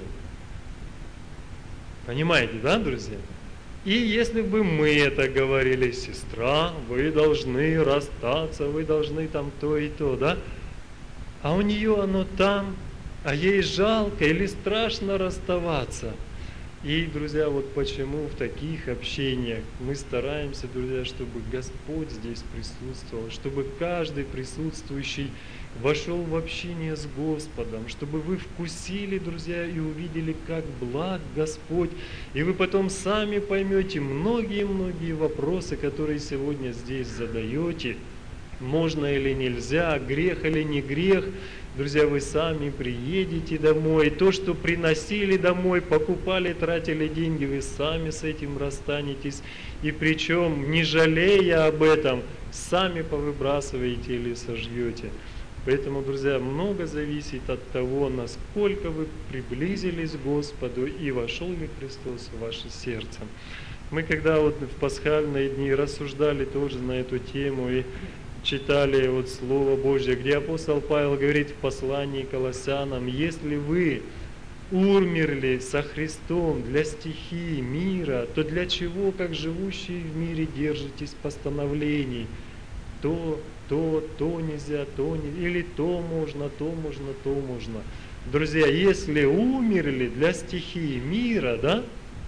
Понимаете, да, друзья? И если бы мы это говорили: сестра, вы должны расстаться, вы должны там то и то, да? А у нее оно там, а ей жалко или страшно расставаться. И, друзья, вот почему в таких общениях мы стараемся, друзья, чтобы Господь здесь присутствовал, чтобы каждый присутствующий вошел в общение с Господом, чтобы вы вкусили, друзья, и увидели, как благ Господь, и вы потом сами поймете многие-многие вопросы, которые сегодня здесь задаете, можно или нельзя, грех или не грех. Друзья, вы сами приедете домой, то, что приносили домой, покупали, тратили деньги, вы сами с этим расстанетесь, и причем, не жалея об этом, сами повыбрасываете или сожжете. Поэтому, друзья, много зависит от того, насколько вы приблизились к Господу и вошел ли Христос в ваше сердце. Мы когда вот в пасхальные дни рассуждали тоже на эту тему и читали вот Слово Божье, где апостол Павел говорит в послании к Колоссянам: если вы умерли со Христом для стихии мира, то для чего, как живущие в мире, держитесь постановлений? То нельзя, или то можно, то можно, то можно. Друзья, если умерли для стихии мира, да,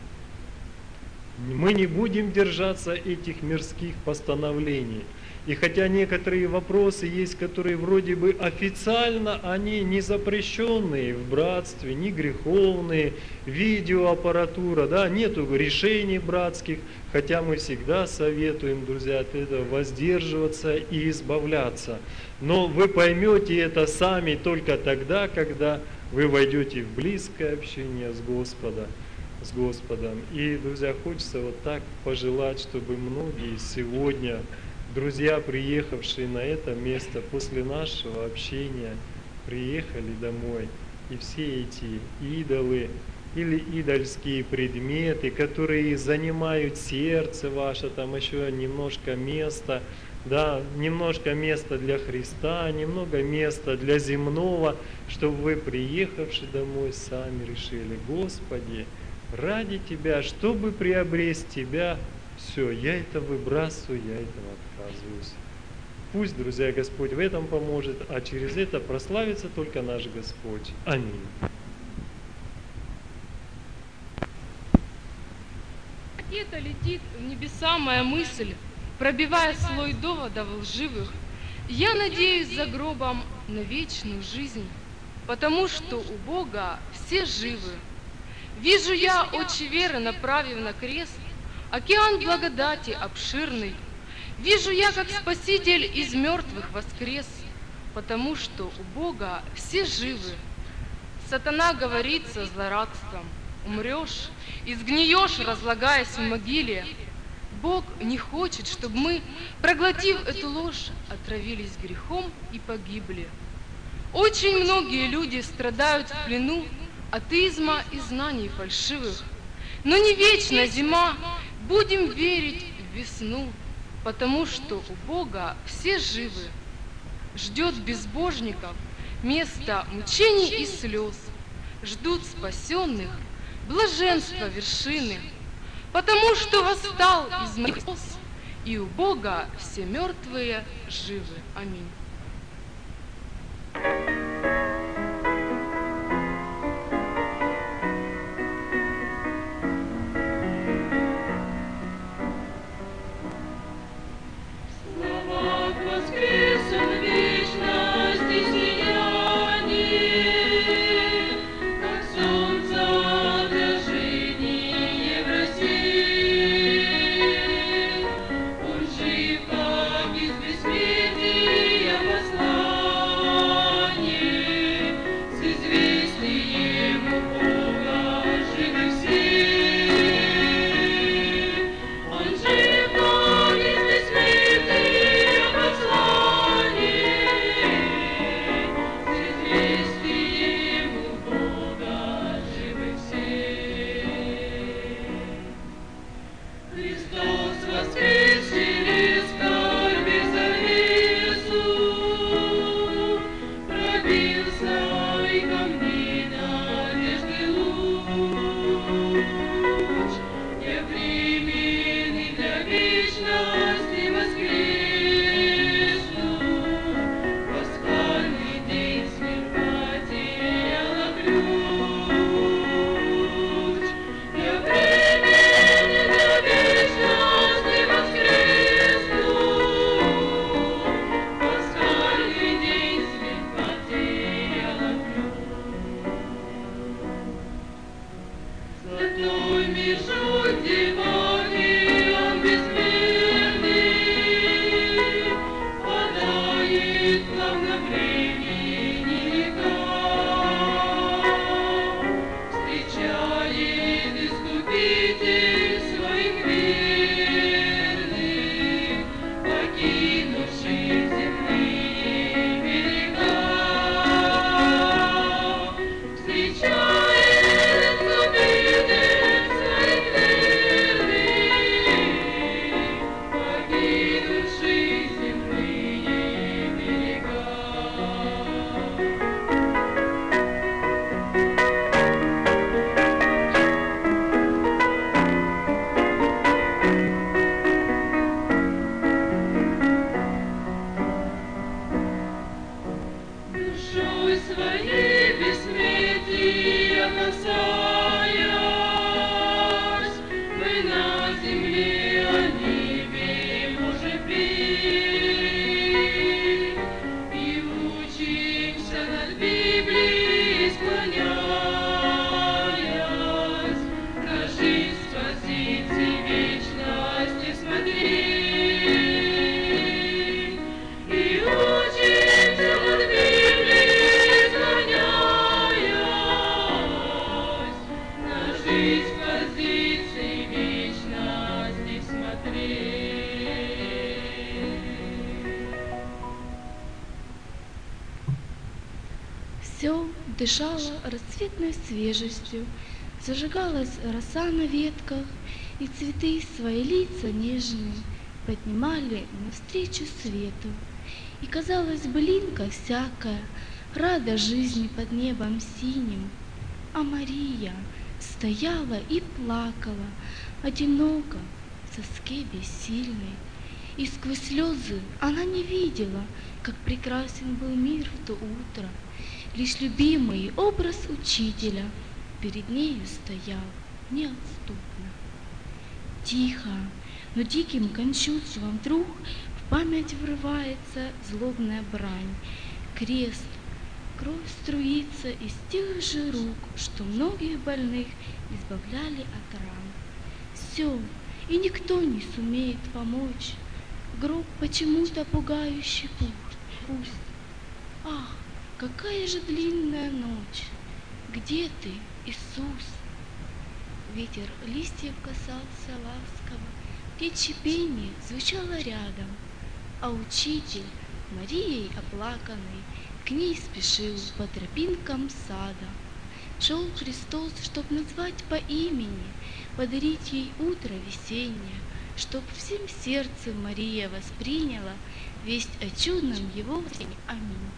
мы не будем держаться этих мирских постановлений. И хотя некоторые вопросы есть, которые вроде бы официально, они не запрещенные в братстве, не греховные, видеоаппаратура, да, нету решений братских, хотя мы всегда советуем, друзья, от этого воздерживаться и избавляться. Но вы поймете это сами только тогда, когда вы войдете в близкое общение с Господом. И, друзья, хочется вот так пожелать, чтобы многие сегодня, друзья, приехавшие на это место после нашего общения, приехали домой, и все эти идолы или идольские предметы, которые занимают сердце ваше, там еще немножко места, да, немножко места для Христа, немного места для земного, чтобы вы, приехавши домой, сами решили: Господи, ради Тебя, чтобы приобрести Тебя, все, я это выбрасываю, я этого отказываюсь. Пусть, друзья, Господь в этом поможет, а через это прославится только наш Господь. Аминь. Где-то летит в небеса моя мысль, пробивая слой доводов лживых. Я надеюсь за гробом на вечную жизнь, потому что у Бога все живы. Вижу я очи веры, направив на крест, океан благодати обширный. Вижу я, как Спаситель из мертвых воскрес, потому что у Бога все живы. Сатана говорит со злорадством: умрешь и сгниешь, разлагаясь в могиле. Бог не хочет, чтобы мы, проглотив эту ложь, отравились грехом и погибли. Очень многие люди страдают в плену атеизма и знаний фальшивых. Но не вечна зима, будем верить в весну, потому что у Бога все живы. Ждет безбожников место мучений и слез, ждут спасенных блаженства вершины, потому что восстал из мертвых, и у Бога все мертвые живы. Аминь. Жив, как из бессмертия Все дышало расцветной свежестью, зажигалась роса на ветках, и цветы свои лица нежные поднимали навстречу свету. И казалось, былинка всякая, рада жизни под небом синим. А Мария стояла и плакала, одиноко, в тоске бессильной. И сквозь слезы она не видела, как прекрасен был мир в то утро. Лишь любимый образ учителя перед нею стоял неотступно. Тихо, но диким кончувством вдруг в память врывается злобная брань. Крест, кровь струится из тех же рук, что многих больных избавляли от ран. Все, и никто не сумеет помочь. Гроб почему-то пугающе пуст. Ах, какая же длинная ночь! Где ты, Иисус? Ветер листьев касался ласково, птичье пение звучало рядом, а учитель, Марией оплаканный, к ней спешил по тропинкам сада. Шел Христос, чтоб назвать по имени, подарить ей утро весеннее, чтоб всем сердцем Мария восприняла весть о чудном его воскресении. Аминь.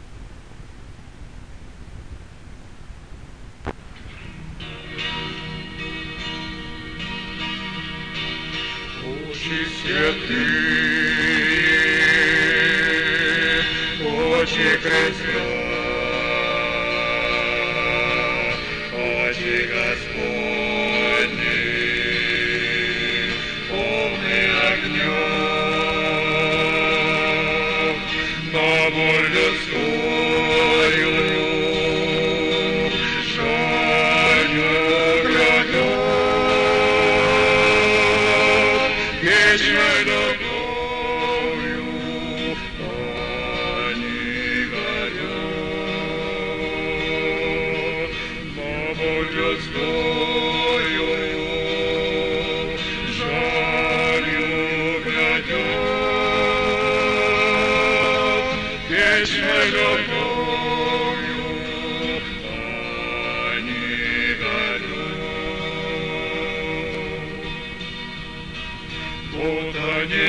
Очи святые, очи Христа, очи Господни, полны огнем, на боль людскую жалью грядет, вечной любовью они горят, на боль людскую жалью грядет, вечной любовью они горят. Вот они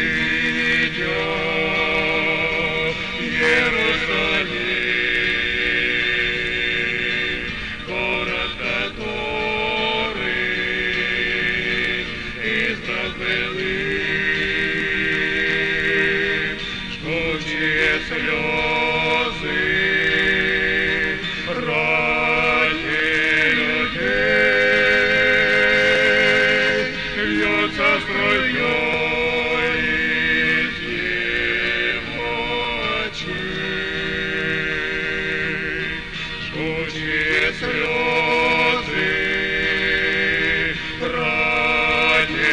видят Иерусалим, город, который избран был им, жгучие слезы ради людей, льется струей из его очей, жгучие слезы ради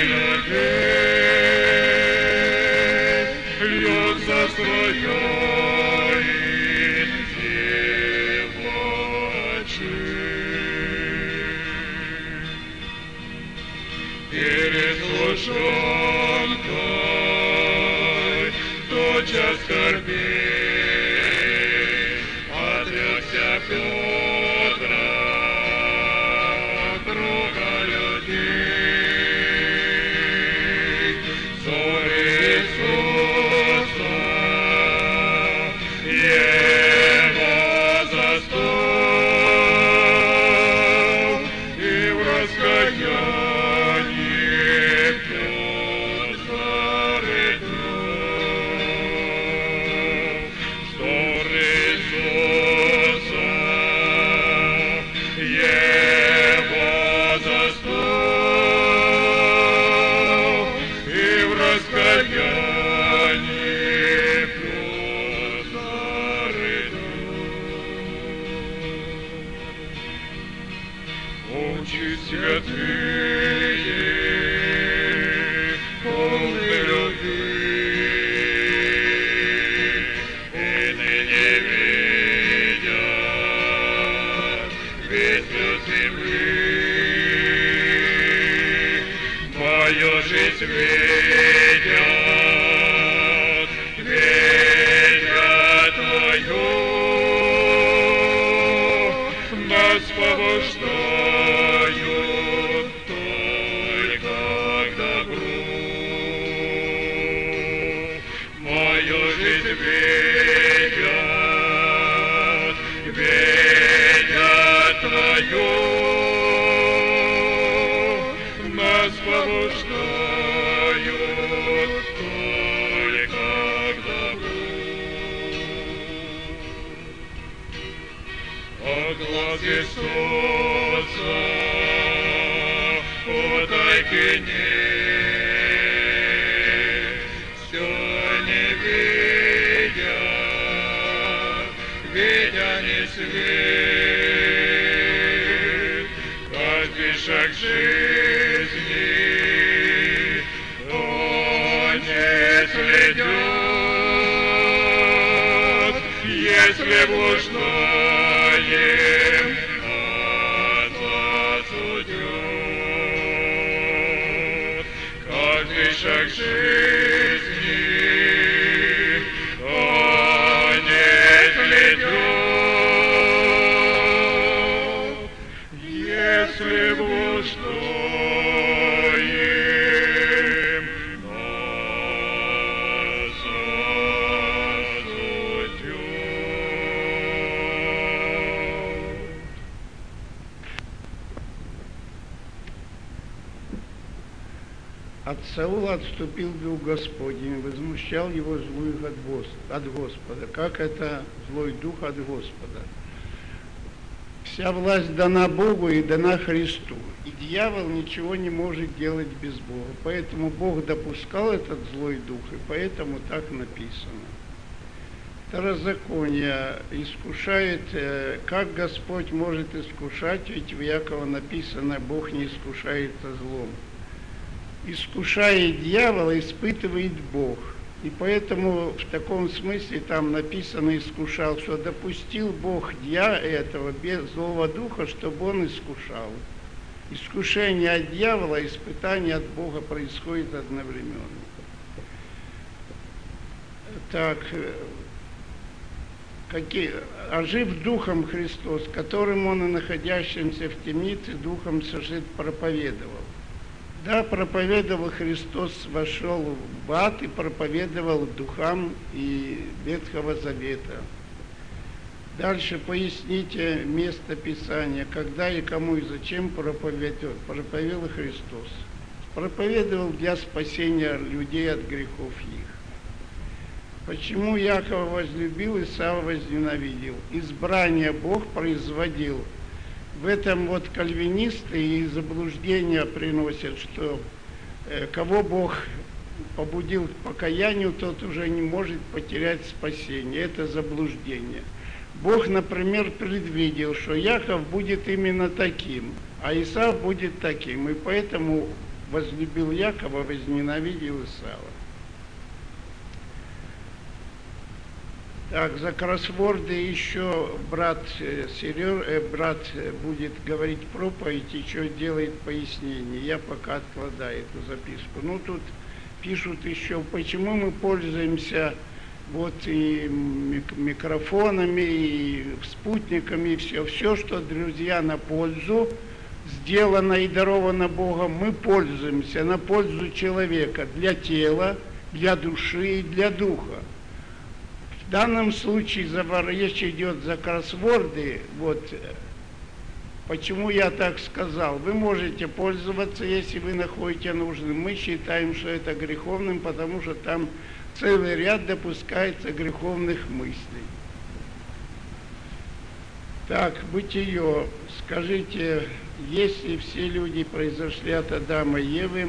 людей, льется струей из его очей. Перед служонкой тотчас скорбей отрекся Петра, друга людей. Взор Иисуса его застал, и в раскаянии Петр зарыдал. Взор Иисуса его застал, и в раскаянии Петр зарыдал. Очи святые, полны любви, и ныне видят весь люд земли. Твою жизнь видят, видят Твою видят, видят Твою, нас побуждают только к добру. О глаз Иисуса, утайки нет, все не видят, видя не свет, каждый шаг жизни он не следет, если блуждаем, отца судет. Каждый шаг жизни он не следет, если блуждаем, нас осудет. От Саула отступил Дух Господень, возмущал его злой от Господа. Как это злой дух от Господа? Вся власть дана Богу и дана Христу. И дьявол ничего не может делать без Бога. Поэтому Бог допускал этот злой дух, и поэтому так написано. Второзаконие искушает, как Господь может искушать, ведь в Якова написано, Бог не искушается злом. Искушает дьявола, испытывает Бог. И поэтому в таком смысле там написано искушал, что допустил Бог этого злого духа, чтобы он искушал. Искушение от дьявола, испытание от Бога происходит одновременно. Так, ожив Духом Христос, которым Он и находящимся в темнице Духом сожит проповедовал. Да, проповедовал Христос, вошел в ад и проповедовал духам и Ветхого Завета. Дальше поясните место Писания, когда и кому и зачем проповедовал Христос. Проповедовал для спасения людей от грехов их. Почему Яков возлюбил, Исав возненавидел? Избрание Бог производил. В этом вот кальвинисты и заблуждения приносят, что кого Бог побудил к покаянию, тот уже не может потерять спасение. Это заблуждение. Бог, например, предвидел, что Яков будет именно таким, а Исав будет таким. И поэтому возлюбил Якова, возненавидел Исава. Так, за кроссворды еще брат будет говорить проповедь и что делает пояснение. Я пока откладаю эту записку. Ну, тут пишут еще, почему мы пользуемся вот и микрофонами, и спутниками, и все. Все, что, друзья, на пользу сделано и даровано Богом, мы пользуемся на пользу человека, для тела, для души и для духа. В данном случае речь идет за кроссворды. Вот почему я так сказал. Вы можете пользоваться, если вы находите нужным. Мы считаем, что это греховным, потому что там целый ряд допускается греховных мыслей. Так, Бытие. Скажите, если все люди произошли от Адама и Евы,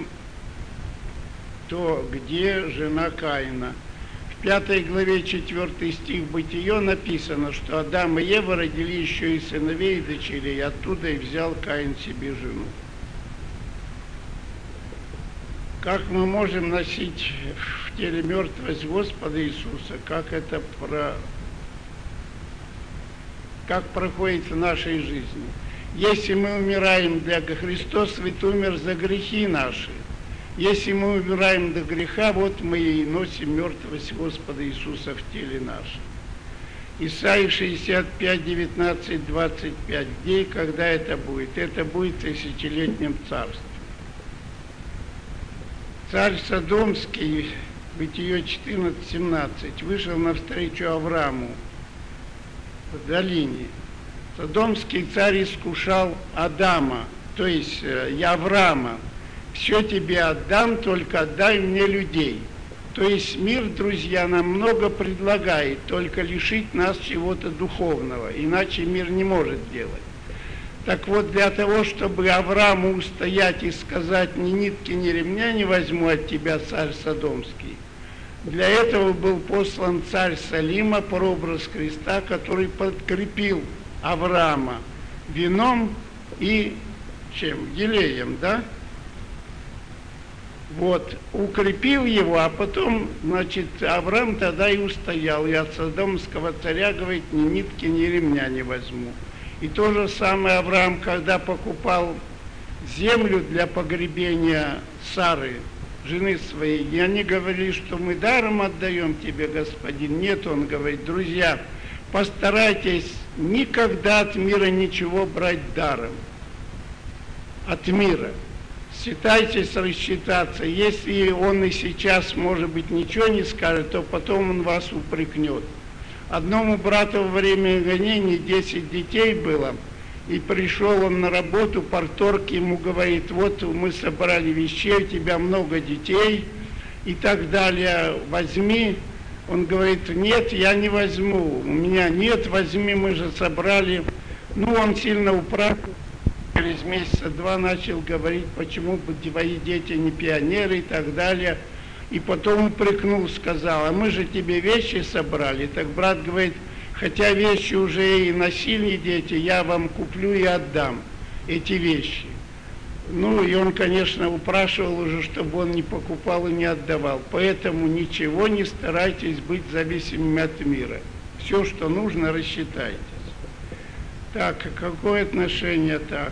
то где жена Каина? В 5 главе 4 стих Бытие написано, что Адам и Ева родили еще и сыновей, и дочерей, оттуда и взял Каин себе жену. Как мы можем носить в теле мертвость Господа Иисуса? Как проходит в нашей жизни? Если мы умираем для Христос, ведь умер за грехи наши. Если мы умираем до греха, вот мы и носим мертвость Господа Иисуса в теле нашем. Исайя 65, 19, 25. Где и когда это будет? Это будет в тысячелетнем царстве. Царь Содомский Бытие 14:17. Вышел навстречу Аврааму в долине. Содомский царь искушал Адама, то есть Авраама. Все тебе отдам, только отдай мне людей. То есть мир, друзья, нам много предлагает, только лишить нас чего-то духовного, иначе мир не может делать. Так вот, для того, чтобы Аврааму устоять и сказать: ни нитки, ни ремня не возьму от тебя, царь Содомский, для этого был послан царь Салима, прообраз Христа, который подкрепил Авраама вином и чем? Елеем, да? Вот, укрепил его, а потом, значит, Авраам тогда и устоял, и от содомского царя, говорит: ни нитки, ни ремня не возьму. И то же самое Авраам, когда покупал землю для погребения Сары, жены своей, и они говорили, что мы даром отдаем тебе, господин. Нет, он говорит: друзья, постарайтесь никогда от мира ничего брать даром. От мира. Считайтесь рассчитаться. Если он и сейчас, может быть, ничего не скажет, то потом он вас упрекнет. Одному брату во время гонений 10 детей было, и пришел он на работу, парторг ему говорит: вот мы собрали вещей, у тебя много детей и так далее, возьми. Он говорит: нет, я не возьму, у меня нет, возьми, мы же собрали. Ну, он сильно упрашивал. Через месяца два начал говорить, почему бы твои дети не пионеры и так далее. И потом упрекнул, сказал: а мы же тебе вещи собрали. Так брат говорит: хотя вещи уже и носили дети, я вам куплю и отдам эти вещи. Ну, и он, конечно, упрашивал уже, чтобы он не покупал и не отдавал. Поэтому ничего не старайтесь быть зависимыми от мира. Все, что нужно, рассчитайтесь. Так, какое отношение так?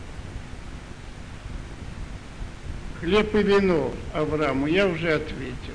Хлеб и вино Аврааму, я уже ответил.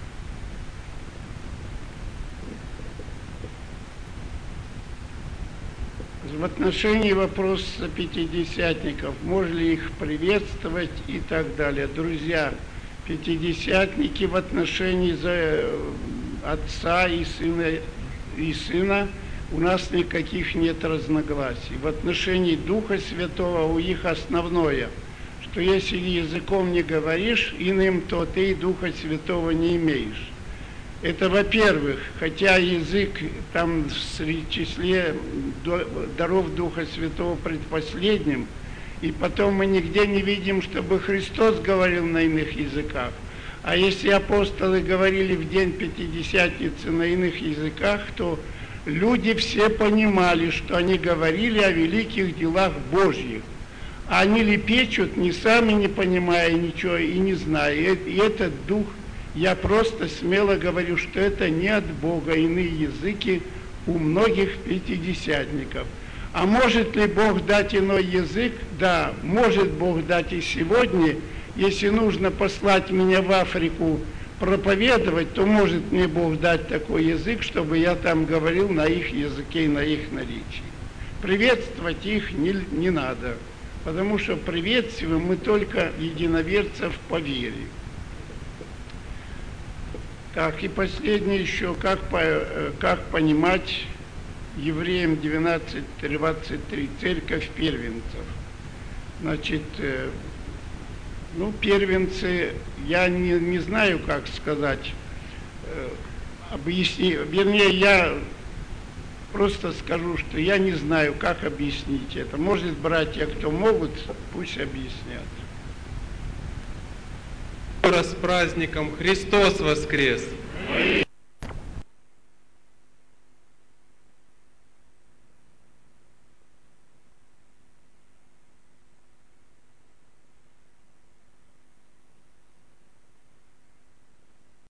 В отношении вопроса пятидесятников, можно ли их приветствовать и так далее. Друзья, пятидесятники в отношении отца и сына у нас никаких нет разногласий. В отношении Духа Святого у них основное, что если языком не говоришь иным, то ты и Духа Святого не имеешь. Это во-первых, хотя язык там в числе даров Духа Святого предпоследним, и потом мы нигде не видим, чтобы Христос говорил на иных языках. А если апостолы говорили в день Пятидесятницы на иных языках, то люди все понимали, что они говорили о великих делах Божьих. А они лепечут, ни сами не понимая ничего и не зная. И этот дух, я просто смело говорю, что это не от Бога, иные языки у многих пятидесятников. А может ли Бог дать иной язык? Да, может Бог дать и сегодня. Если нужно послать меня в Африку проповедовать, то может мне Бог дать такой язык, чтобы я там говорил на их языке и на их наречии. Приветствовать их не надо, потому что приветствуем мы только единоверцев по вере. Так, и последнее еще, как понимать Евреям 12:23, церковь первенцев. Значит, первенцы, я не знаю, как сказать, вернее, я просто скажу, что я не знаю, как объяснить это. Может, братья, кто могут, пусть объяснят. С праздником! Христос воскрес!